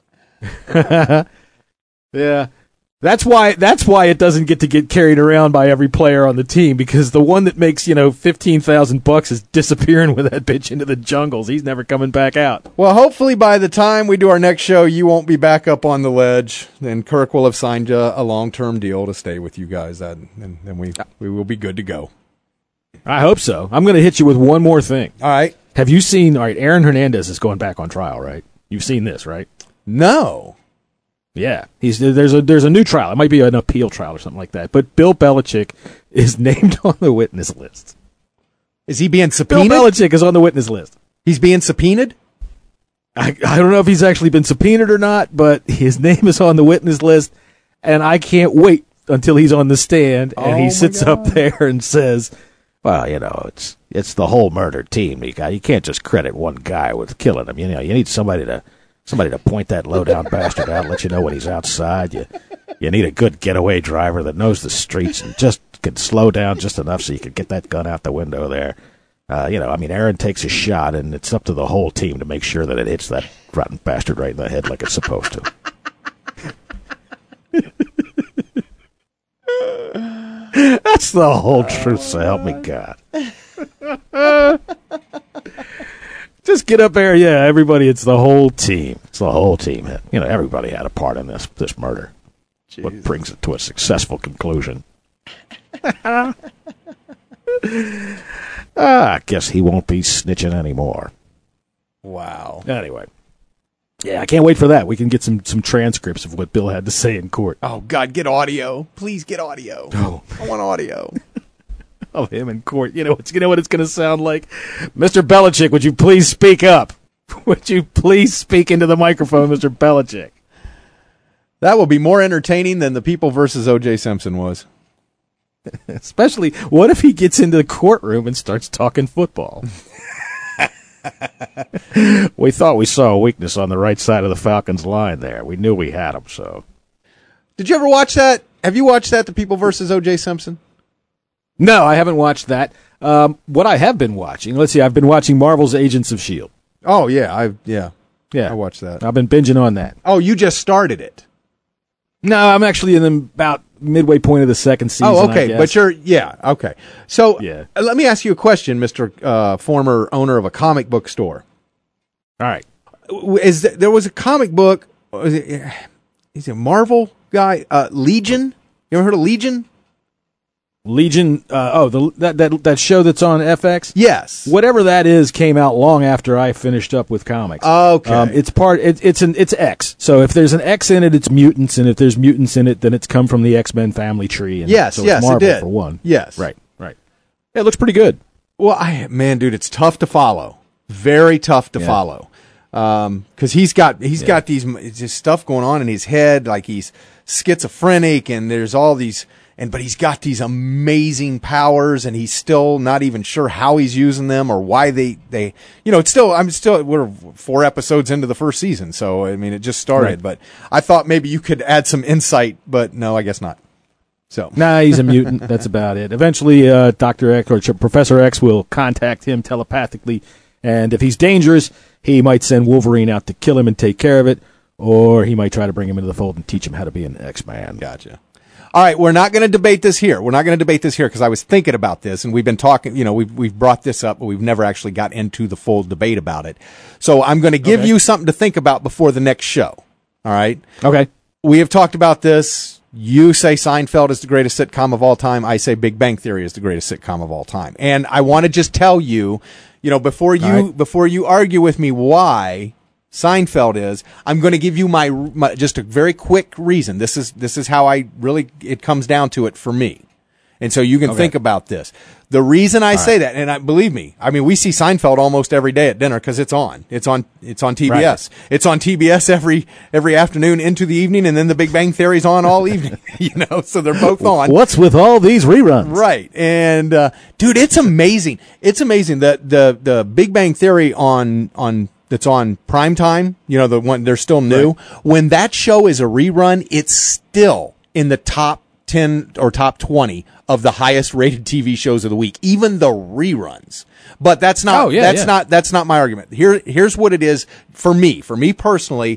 Yeah. That's why that's why it doesn't get to get carried around by every player on the team, because the one that makes, you know, fifteen thousand bucks is disappearing with that bitch into the jungles. He's never coming back out. Well, hopefully by the time we do our next show, you won't be back up on the ledge. Then Kirk will have signed you a long-term deal to stay with you guys, that, and then we, we will be good to go. I hope so. I'm going to hit you with one more thing. All right. Have you seen, all right, Aaron Hernandez is going back on trial, right? You've seen this, right? No. Yeah, he's there's a there's a new trial. It might be an appeal trial or something like that. But Bill Belichick is named on the witness list. Is he being subpoenaed? Bill Belichick is on the witness list. He's being subpoenaed? I I don't know if he's actually been subpoenaed or not, but his name is on the witness list, and I can't wait until he's on the stand and Oh, he my sits God. up there and says, "Well, you know, it's it's the whole murder team. You got you can't just credit one guy with killing him. You know, you need somebody to." Somebody to point that low-down bastard out, let you know when he's outside. You you need a good getaway driver that knows the streets and just can slow down just enough so you can get that gun out the window there. Uh, you know, I mean, Aaron takes a shot, and it's up to the whole team to make sure that it hits that rotten bastard right in the head like it's supposed to. That's the whole truth, so help me God. Just get up there, yeah, everybody, it's the whole team. It's the whole team. You know, everybody had a part in this this murder. Jeez. What brings it to a successful conclusion. ah, I guess he won't be snitching anymore. Wow. Anyway. Yeah, I can't wait for that. We can get some, some transcripts of what Bill had to say in court. Oh, God, get audio. Please get audio. Oh. I want audio. Of him in court. You know, it's, you know what it's going to sound like? Mister Belichick, would you please speak up? Would you please speak into the microphone, Mister Belichick? That will be more entertaining than the People versus O J Simpson was. Especially, what if he gets into the courtroom and starts talking football? We thought we saw a weakness on the right side of the Falcons' line there. We knew we had them, so. Did you ever watch that? Have you watched that, The People versus O J Simpson? No, I haven't watched that. Um, what I have been watching, let's see, I've been watching Marvel's Agents of S H I E L D. Oh, yeah. I yeah. Yeah. I watched that. I've been binging on that. Oh, you just started it. No, I'm actually in the, about midway point of the second season. Oh, I okay. guess. But you're, yeah, okay. So Yeah. uh, let me ask you a question, Mister Uh, former owner of a comic book store. All right. Is th- there was a comic book? Was it, is it Marvel guy? Uh, Legion. You ever heard of Legion? Legion. Uh, oh, the, that that that show that's on F X. Yes. Whatever that is came out long after I finished up with comics. Okay. Um, it's part. It, it's an it's X. So if there's an X in it, it's mutants, and if there's mutants in it, then it's come from the X-Men family tree. And Yes, so yes, it's it Marvel did. for one. Yes. Right. Right. Yeah, it looks pretty good. Well, I man, dude, it's tough to follow. Very tough to Yeah. follow. Um, because he's got he's Yeah. got these it's just stuff going on in his head, like he's schizophrenic, and there's all these. And but he's got these amazing powers, and he's still not even sure how he's using them or why they, they you know, it's still I'm still we're four episodes into the first season, so I mean it just started. Right. But I thought maybe you could add some insight, but no, I guess not. So Nah, he's a mutant. That's about it. Eventually, uh, Doctor X or Ch- Professor X will contact him telepathically, and if he's dangerous, he might send Wolverine out to kill him and take care of it, or he might try to bring him into the fold and teach him how to be an X-Man. Gotcha. All right, we're not going to debate this here. We're not going to debate this here because I was thinking about this, and we've been talking, you know, we've, we've brought this up, but we've never actually got into the full debate about it. So I'm going to give Okay. you something to think about before the next show. All right? Okay. We have talked about this. You say Seinfeld is the greatest sitcom of all time. I say Big Bang Theory is the greatest sitcom of all time. And I want to just tell you, you know, before you, All right. before you argue with me why Seinfeld is, I'm going to give you my, my just a very quick reason. This is this is how I really it comes down to it for me, and so you can Okay. think about this. The reason I All say right. that, and I believe me, I mean we see Seinfeld almost every day at dinner because it's on. It's on. It's on T B S. It's on T B S every every afternoon into the evening, and then The Big Bang Theory's on all evening. You know, so they're both on. What's with all these reruns? Right. And uh, dude, it's amazing. It's amazing that the the Big Bang Theory on on that's on prime time, you know, the one they're still new. When that show is a rerun, it's still in the top ten or top twenty of the highest rated T V shows of the week, even the reruns. But that's not Oh, yeah, that's yeah. not that's not my argument. Here here's what it is for me, for me personally,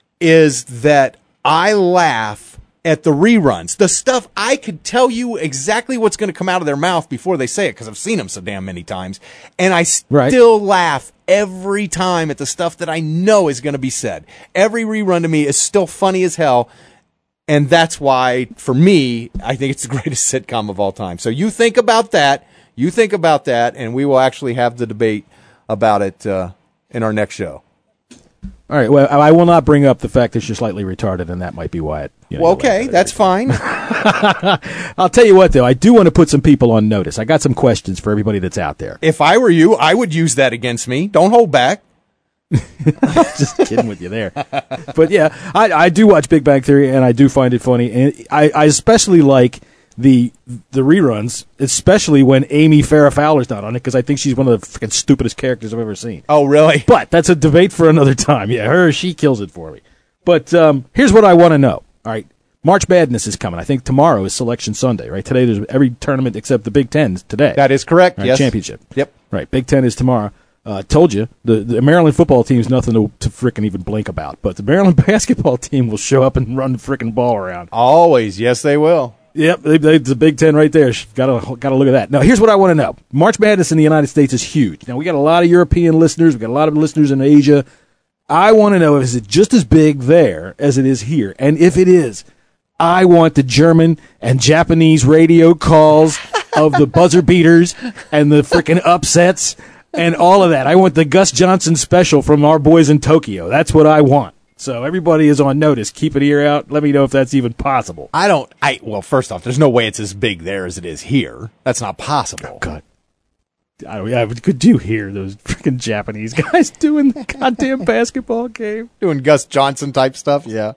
is that I laugh at the reruns. The stuff I could tell you exactly what's going to come out of their mouth before they say it because I've seen them so damn many times. And I Right. still laugh every time at the stuff that I know is going to be said. Every rerun to me is still funny as hell. And that's why, for me, I think it's the greatest sitcom of all time. So you think about that. You think about that, and we will actually have the debate about it uh, in our next show. All right. Well, I will not bring up the fact that you're slightly retarded, and that might be why it. You know, Well, you laugh okay, at it. that's fine. I'll tell you what, though, I do want to put some people on notice. I got some questions for everybody that's out there. If I were you, I would use that against me. Don't hold back. Just kidding with you there. But yeah, I, I do watch Big Bang Theory, and I do find it funny. And I, I especially like the the reruns, especially when Amy Farrah Fowler's not on it, because I think she's one of the freaking stupidest characters I've ever seen. Oh, really? But that's a debate for another time. Yeah, her, she kills it for me. But um, here's what I want to know. All right, March Madness is coming. I think tomorrow is Selection Sunday, right? Today there's every tournament except the Big Ten is today. That is correct, All right, yes. Championship. Yep. Right, Big Ten is tomorrow. Uh, told you, the, the Maryland football team is nothing to, to frickin' even blink about. But the Maryland basketball team will show up and run the frickin' ball around. Always. Yes, they will. Yep, they, they, the Big Ten right there. Got to got to look at that. Now, here's what I want to know. March Madness in the United States is huge. Now, we got a lot of European listeners. We got a lot of listeners in Asia. I want to know, is it just as big there as it is here? And if it is, I want the German and Japanese radio calls of the buzzer beaters and the frickin' upsets and all of that. I want the Gus Johnson special from our boys in Tokyo. That's what I want. So everybody is on notice. Keep an ear out. Let me know if that's even possible. I don't. I well, first off, there's no way it's as big there as it is here. That's not possible. Oh, God. I don't, yeah, but could you hear those freaking Japanese guys doing the goddamn basketball game? Doing Gus Johnson type stuff, yeah.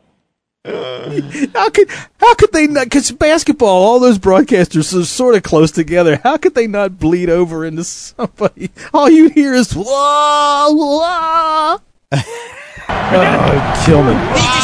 How could how could they not? Because basketball, all those broadcasters are sort of close together. How could they not bleed over into somebody? All you hear is wah wah. Oh, kill me.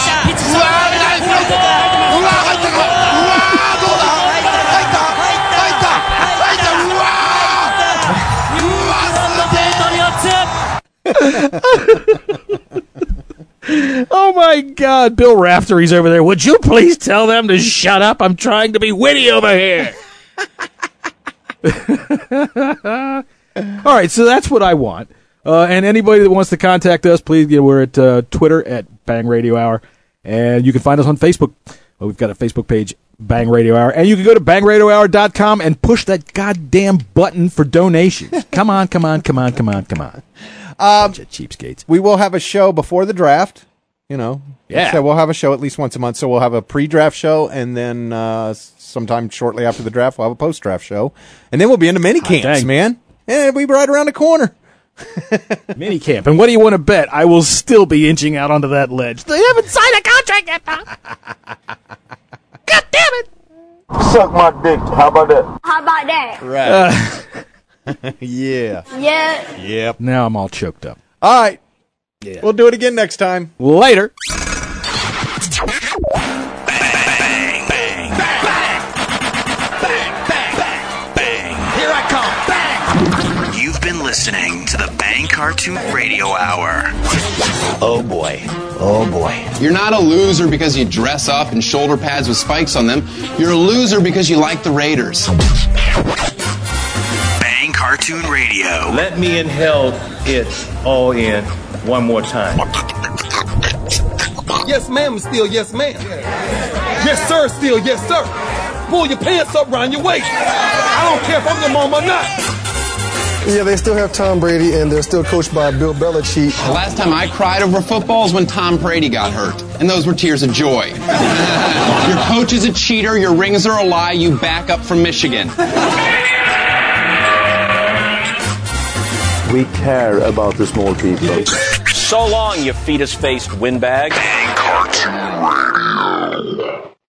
Oh my God, Bill Raftery's over there. Would you please tell them to shut up? I'm trying to be witty over here. All right, so that's what I want. Uh, and anybody that wants to contact us, please, you know, we're at uh, Twitter at Bang Radio Hour. And you can find us on Facebook. Well, we've got a Facebook page, Bang Radio Hour. And you can go to bang radio hour dot com and push that goddamn button for donations. Come on, come on, come on, come on, come on. Um, Bunch of cheapskates. We will have a show before the draft. You know, Yeah. So we'll have a show at least once a month. So we'll have a pre-draft show, and then uh, sometime shortly after the draft, we'll have a post-draft show, and then we'll be into mini camps, dang. man. And we'll be right around the corner. Mini camp. And what do you want to bet? I will still be inching out onto that ledge. They haven't signed a contract yet, pal. God damn it. Suck my dick. How about that? How about that? Right. yeah. Yeah. Yep. Now I'm all choked up. All right. Yeah. We'll do it again next time. Later. Here I come. Bang. You've been listening to the Bang Cartoon Radio Hour. Oh boy. Oh boy. You're not a loser because you dress up in shoulder pads with spikes on them. You're a loser because you like the Raiders. Bang Cartoon Radio. Let me inhale it all in one more time. Yes, ma'am, still yes, ma'am. Yes, sir, still yes, sir. Pull your pants up around your waist. I don't care if I'm your mom or not. Yeah, they still have Tom Brady, and they're still coached by Bill Belichick. The last time I cried over football is when Tom Brady got hurt, and those were tears of joy. Your coach is a cheater, your rings are a lie, you back up from Michigan. We care about the small people. So long, you fetus-faced windbag. Bang Cartoon Radio.